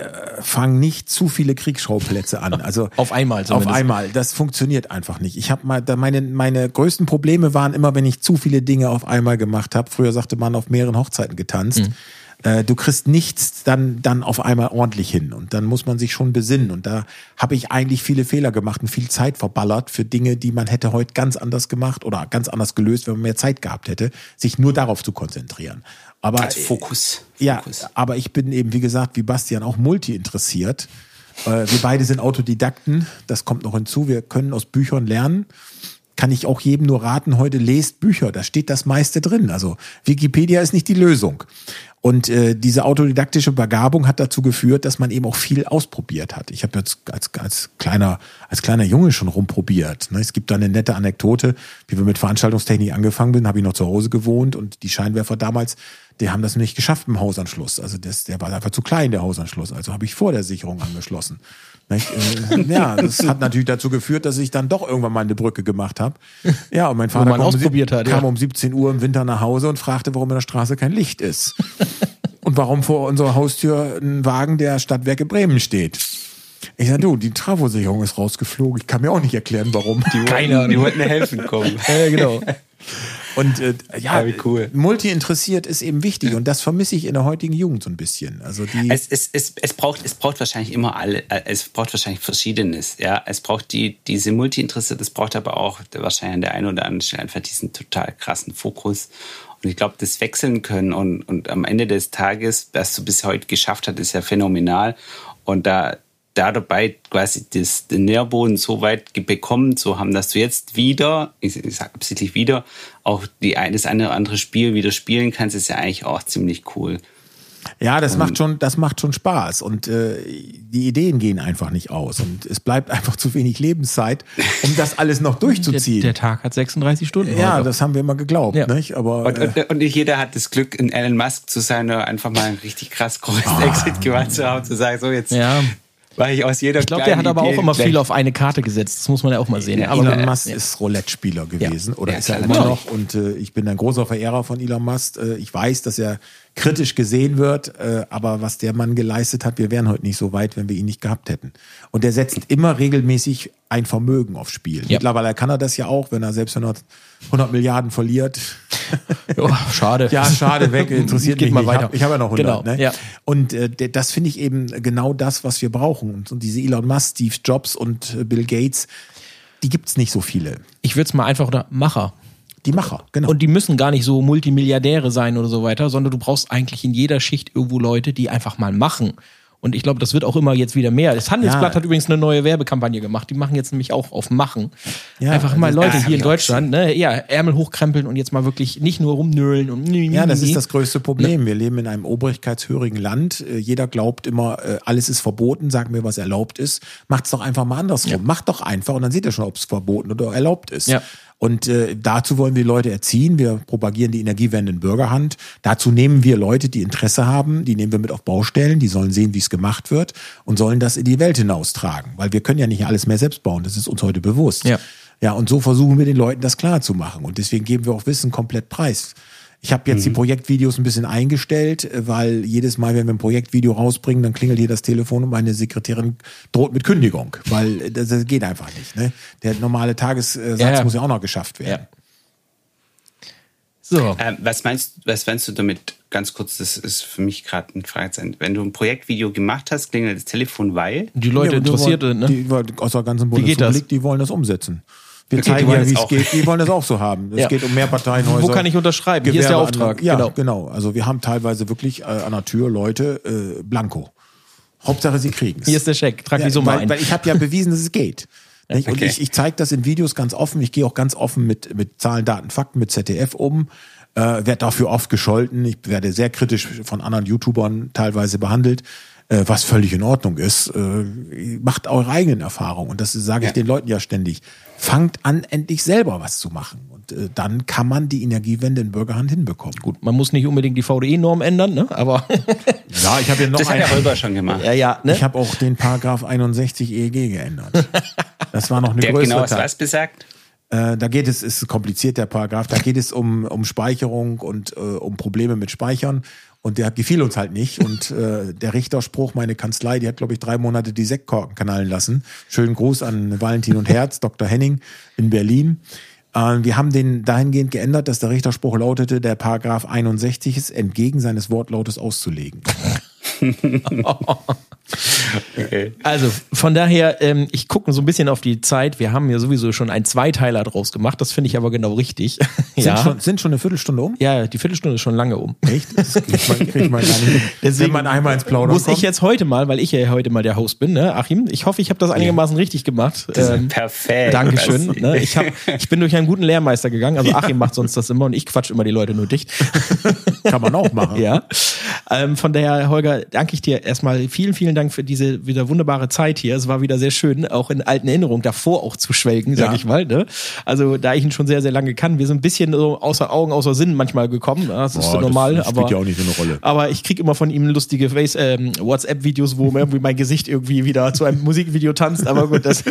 fang nicht zu viele Kriegsschauplätze an. Also Auf einmal Auf zumindest. einmal. Das funktioniert einfach nicht. Ich habe mal, da meine meine größten Probleme waren immer, wenn ich zu viele Dinge auf einmal gemacht habe. Früher sagte man, auf mehreren Hochzeiten getanzt. Mhm. Äh, du kriegst nichts dann dann auf einmal ordentlich hin und dann muss man sich schon besinnen. Und da habe ich eigentlich viele Fehler gemacht und viel Zeit verballert für Dinge, die man hätte heute ganz anders gemacht oder ganz anders gelöst, wenn man mehr Zeit gehabt hätte, sich nur darauf zu konzentrieren. Aber Als Fokus. ja, Fokus. aber ich bin eben, wie gesagt, wie Bastian auch multi interessiert. Äh, wir beide sind Autodidakten, das kommt noch hinzu. Wir können aus Büchern lernen. Kann ich auch jedem nur raten, heute lest Bücher, da steht das meiste drin. Also Wikipedia ist nicht die Lösung. Und äh, diese autodidaktische Begabung hat dazu geführt, dass man eben auch viel ausprobiert hat. Ich habe jetzt als, als kleiner als kleiner Junge schon rumprobiert. Ne? Es gibt da eine nette Anekdote, wie wir mit Veranstaltungstechnik angefangen sind, habe ich noch zu Hause gewohnt und die Scheinwerfer damals, die haben das nicht geschafft im Hausanschluss. Also das, der war einfach zu klein, der Hausanschluss. Also habe ich vor der Sicherung angeschlossen. Nicht? Äh, ja, das hat natürlich dazu geführt, dass ich dann doch irgendwann mal eine Brücke gemacht habe. Ja, und mein Vater man kam, um, ausprobiert sieb- hat, kam ja. um siebzehn Uhr im Winter nach Hause und fragte, warum in der Straße kein Licht ist. Und warum vor unserer Haustür ein Wagen der Stadtwerke Bremen steht. Ich sag, du, die Trafosicherung ist rausgeflogen. Ich kann mir auch nicht erklären, warum. Die wollten, die wollten helfen kommen. Ja, genau. Und äh, ja, Ja, wie cool. multi-interessiert ist eben wichtig und das vermisse ich in der heutigen Jugend so ein bisschen. Also die Es, es, es, es, braucht, es braucht wahrscheinlich immer alle, äh, es braucht wahrscheinlich Verschiedenes. Ja? Es braucht die, diese Multi-Interessiert, es braucht aber auch wahrscheinlich an der einen oder anderen Stelle einfach diesen total krassen Fokus. Und ich glaube, das wechseln können und, und am Ende des Tages, was du bis heute geschafft hast, ist ja phänomenal. Und da, da dabei quasi das, den Nährboden so weit ge- bekommen zu haben, dass du jetzt wieder, ich, ich sage absichtlich wieder, auch die, ein- das eine oder andere Spiel wieder spielen kannst, ist ja eigentlich auch ziemlich cool. Ja, das macht schon, das macht schon Spaß und äh, die Ideen gehen einfach nicht aus und es bleibt einfach zu wenig Lebenszeit, um das alles noch Der, durchzuziehen. der Tag hat sechsunddreißig Stunden. ja, heute. das haben wir immer geglaubt, Ja. nicht? Aber Und, äh, und, und nicht jeder hat das Glück, ein Elon Musk zu sein oder einfach mal einen richtig krass großen Exit gemacht zu haben, zu sagen, so jetzt Ja. war ich aus jeder Ich glaube, der hat aber auch immer viel auf eine Karte gesetzt. Das muss man ja auch mal sehen. Ja, aber Elon Musk ist Roulette-Spieler gewesen oder Ja, ist er klar, immer natürlich. noch und äh, ich bin ein großer Verehrer von Elon Musk. Äh, ich weiß, dass er kritisch gesehen wird, äh, aber was der Mann geleistet hat, wir wären heute nicht so weit, wenn wir ihn nicht gehabt hätten. Und er setzt immer regelmäßig ein Vermögen aufs Spiel. Ja. Mittlerweile kann er das ja auch, wenn er selbst hundert Milliarden verliert. Oh, schade. Ja, schade, weg, interessiert Geht mich mal nicht. weiter. Ich habe hab ja noch hundert. Genau, Ne? ja. Und äh, das finde ich eben genau das, was wir brauchen. Und, und diese Elon Musk, Steve Jobs und äh, Bill Gates, die gibt's nicht so viele. Ich würde es mal einfach unter Macher. Die Macher, genau. Und die müssen gar nicht so Multimilliardäre sein oder so weiter, sondern du brauchst eigentlich in jeder Schicht irgendwo Leute, die einfach mal machen. Und ich glaube, das wird auch immer jetzt wieder mehr. Das Handelsblatt Ja. hat übrigens eine neue Werbekampagne gemacht. Die machen jetzt nämlich auch auf Machen. Ja, einfach mal das- Leute das hier in hab ich auch Deutschland, ne, ja, Ärmel hochkrempeln und jetzt mal wirklich nicht nur rumnöhlen und Ja, das ist das größte Problem. Wir leben in einem obrigkeitshörigen Land. Äh, Jeder glaubt immer, äh, alles ist verboten. Sag mir, was erlaubt ist. Macht's doch einfach mal andersrum. Ja. Macht doch einfach und dann seht ihr schon, ob es verboten oder erlaubt ist. Ja. Und äh, dazu wollen wir Leute erziehen. Wir propagieren die Energiewende in Bürgerhand. Dazu nehmen wir Leute, die Interesse haben, die nehmen wir mit auf Baustellen, die sollen sehen, wie es gemacht wird und sollen das in die Welt hinaustragen. Weil wir können ja nicht alles mehr selbst bauen, das ist uns heute bewusst. Ja. Ja, und so versuchen wir den Leuten das klar zu machen. Und deswegen geben wir auch Wissen komplett preis. Ich habe jetzt Mhm. die Projektvideos ein bisschen eingestellt, weil jedes Mal, wenn wir ein Projektvideo rausbringen, dann klingelt hier das Telefon und meine Sekretärin droht mit Kündigung, weil das, das geht einfach nicht. Ne? Der normale Tagessatz Ja, ja. muss ja auch noch geschafft werden. Ja. So. Ähm, was meinst, was meinst du damit, ganz kurz, das ist für mich gerade ein Fragezeichen. Wenn du ein Projektvideo gemacht hast, klingelt das Telefon, weil? Die Leute Ja, aber die interessiert wollen- ne? Die wollen aus der ganzen Wie geht das? Bundesrepublik, die wollen das umsetzen. Wir Okay, die zeigen wollen ja, das wie es auch. geht. Die wollen das auch so haben. Es Ja. geht um Mehrparteienhäuser. Wo kann ich unterschreiben? Hier ist der Gewerbe- Auftrag. Ja, Genau. genau. Also wir haben teilweise wirklich äh, an der Tür Leute äh, blanko. Hauptsache, sie kriegen's. Hier ist der Scheck, trag Ja, die Summe weil, ein. weil ich habe ja bewiesen, dass es geht. Nicht? Und Okay. ich, ich zeige das in Videos ganz offen. Ich gehe auch ganz offen mit, mit Zahlen, Daten, Fakten, mit Z D F um. Äh, werde dafür oft gescholten. Ich werde sehr kritisch von anderen YouTubern teilweise behandelt, äh, was völlig in Ordnung ist. Äh, macht eure eigenen Erfahrungen. Und das sage ich Ja. den Leuten ja ständig. Fangt an, endlich selber was zu machen. Und äh, dann kann man die Energiewende in Bürgerhand hinbekommen. Gut, man muss nicht unbedingt die V D E-Norm ändern, ne? Aber Ja, ich habe ja noch Das hat einen. der Holger schon gemacht. ja, ja, ne? Ich habe auch den Paragraph einundsechzig E E G geändert. Das war noch eine Der größere genau was, Tat. was besagt? Äh, da geht es, ist kompliziert der Paragraph, da geht es um, um Speicherung und äh, um Probleme mit Speichern. Und der gefiel uns halt nicht. Und äh, der Richterspruch, meine Kanzlei, die hat, glaube ich, drei Monate die Sektkorken kanallen lassen. Schönen Gruß an Valentin und Herz, Doktor Henning in Berlin. Äh, wir haben den dahingehend geändert, dass der Richterspruch lautete, der Paragraph einundsechzig ist entgegen seines Wortlautes auszulegen. Okay. Also von daher, ähm, ich gucke so ein bisschen auf die Zeit. Wir haben ja sowieso schon einen Zweiteiler draus gemacht. Das finde ich aber genau richtig. Sind, schon, sind schon eine Viertelstunde um? Ja, die Viertelstunde ist schon lange um. Echt? Das kriegt man, kriegt man gar nicht. Deswegen Wenn man einmal ins Plaudern muss kommt. ich jetzt heute mal, weil ich ja heute mal der Host bin, ne, Achim? Ich hoffe, ich habe das einigermaßen richtig gemacht. Das ist Ähm, perfekt. Dankeschön. Was- Ne? Ich, hab, ich bin durch einen guten Lehrmeister gegangen. Also Achim macht sonst das immer und ich quatsch immer die Leute nur dicht. Kann man auch machen. Ja. Ähm, von daher, Holger, danke ich dir erstmal. Vielen, vielen Dank für diese wieder wunderbare Zeit hier. Es war wieder sehr schön, auch in alten Erinnerungen davor auch zu schwelgen, sag Ja. ich mal. Ne? Also, da ich ihn schon sehr, sehr lange kann, wir sind ein bisschen so außer Augen, außer Sinn manchmal gekommen. Das ist Boah, so normal. das spielt aber ja auch nicht so eine Rolle. Aber ich krieg immer von ihm lustige Face, ähm, WhatsApp-Videos, wo irgendwie mein Gesicht irgendwie wieder zu einem Musikvideo tanzt. Aber gut, das.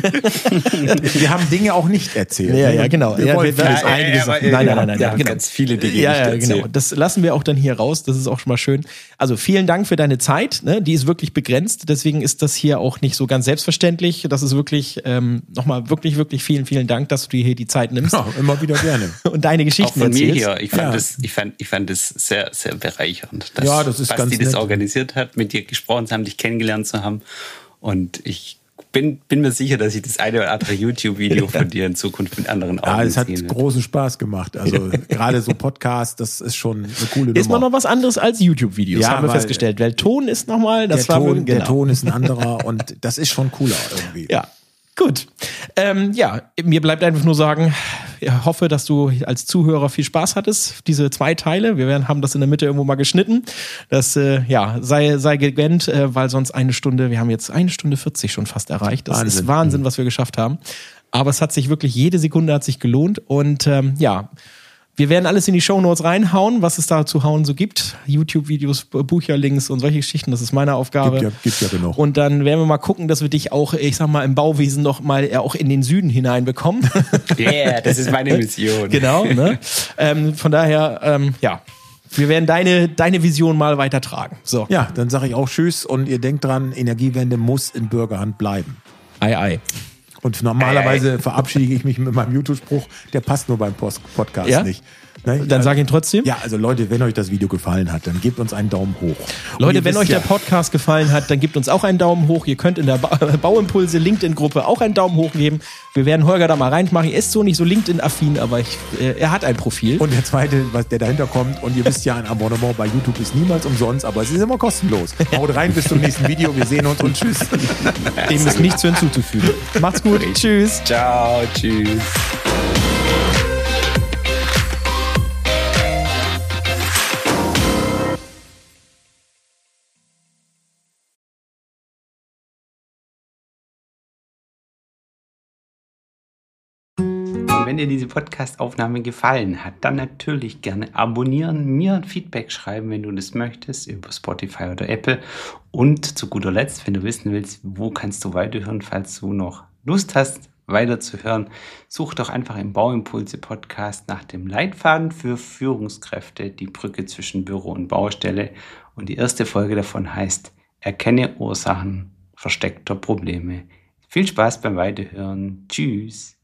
Wir haben Dinge auch nicht erzählt. Ja, ne? ja, genau. Wir Ja, wollen wir vieles werden Ja, einige ja, Sachen. aber, Nein, nein, ja, nein, nein, wir nein, haben genau. ganz viele Dinge Ja, nicht ja, erzählt. genau. Das lassen wir auch dann hier raus. Das ist auch schon mal schön. Also vielen Dank für deine Zeit. Ne? Die ist wirklich begrenzt. Deswegen ist das hier auch nicht so ganz selbstverständlich. Das ist wirklich ähm, nochmal wirklich, wirklich vielen, vielen Dank, dass du dir hier die Zeit nimmst Ja, immer wieder gerne. und deine Auch Geschichten von mir erzählst. hier. Ich fand, Ja. das, ich, fand, ich fand das sehr, sehr bereichernd, dass Ja, das ist Basti ganz das nett. organisiert hat, mit dir gesprochen zu haben, dich kennengelernt zu haben. Und ich bin, bin mir sicher, dass ich das eine oder andere YouTube-Video von dir in Zukunft mit anderen Augen Ja, es hat sehen werde. großen Spaß gemacht. Also gerade so Podcast, das ist schon eine coole Ist mal Nummer. noch was anderes als YouTube-Videos, Ja, haben wir weil- festgestellt. Weil Ton ist nochmal, das der, war Ton, genau. der Ton ist ein anderer und das ist schon cooler irgendwie. Ja, gut. Ähm, ja, mir bleibt einfach nur sagen, ich hoffe, dass du als Zuhörer viel Spaß hattest. Diese zwei Teile, wir werden, haben das in der Mitte irgendwo mal geschnitten. Das äh, ja, sei, sei gegönnt, äh, weil sonst eine Stunde, wir haben jetzt eine Stunde vierzig schon fast erreicht. Das Wahnsinn. ist Wahnsinn, was wir geschafft haben. Aber es hat sich wirklich, jede Sekunde hat sich gelohnt. Und ähm, ja, wir werden alles in die Shownotes reinhauen, was es da zu hauen so gibt. YouTube-Videos, Bücherlinks und solche Geschichten, das ist meine Aufgabe. Gibt ja, gibt ja genug. Und dann werden wir mal gucken, dass wir dich auch, ich sag mal, im Bauwesen noch mal äh, auch in den Süden hineinbekommen. Yeah, das ist meine Mission. Genau, ne? ähm, von daher, ähm, ja, wir werden deine, deine Vision mal weitertragen. So, Ja, dann sage ich auch Tschüss und ihr denkt dran, Energiewende muss in Bürgerhand bleiben. ei, ei. Und normalerweise verabschiede ich mich mit meinem YouTube-Spruch, der passt nur beim Post- Podcast Ja? nicht. Ne? Dann sag ihn trotzdem. Ja, also Leute, wenn euch das Video gefallen hat, dann gebt uns einen Daumen hoch. Und Leute, ihr wenn wisst euch ja, der Podcast gefallen hat, dann gebt uns auch einen Daumen hoch. Ihr könnt in der ba- Bauimpulse LinkedIn-Gruppe auch einen Daumen hoch geben. Wir werden Holger da mal reinmachen. Er ist so nicht so LinkedIn-affin, aber ich, äh, er hat ein Profil. Und der zweite, was der dahinter kommt, und ihr wisst ja, ein Abonnement bei YouTube ist niemals umsonst, aber es ist immer kostenlos. Haut rein, bis zum nächsten Video. Wir sehen uns und tschüss. Dem ist nichts hinzuzufügen. Macht's gut. Tschüss. Ciao, tschüss. Und wenn dir diese Podcast-Aufnahme gefallen hat, dann natürlich gerne abonnieren, mir ein Feedback schreiben, wenn du das möchtest, über Spotify oder Apple. Und zu guter Letzt, wenn du wissen willst, wo kannst du weiterhören, falls du noch Lust hast, weiterzuhören, such doch einfach im Bauimpulse-Podcast nach dem Leitfaden für Führungskräfte, die Brücke zwischen Büro und Baustelle. Und die erste Folge davon heißt Erkenne Ursachen versteckter Probleme. Viel Spaß beim Weiterhören. Tschüss.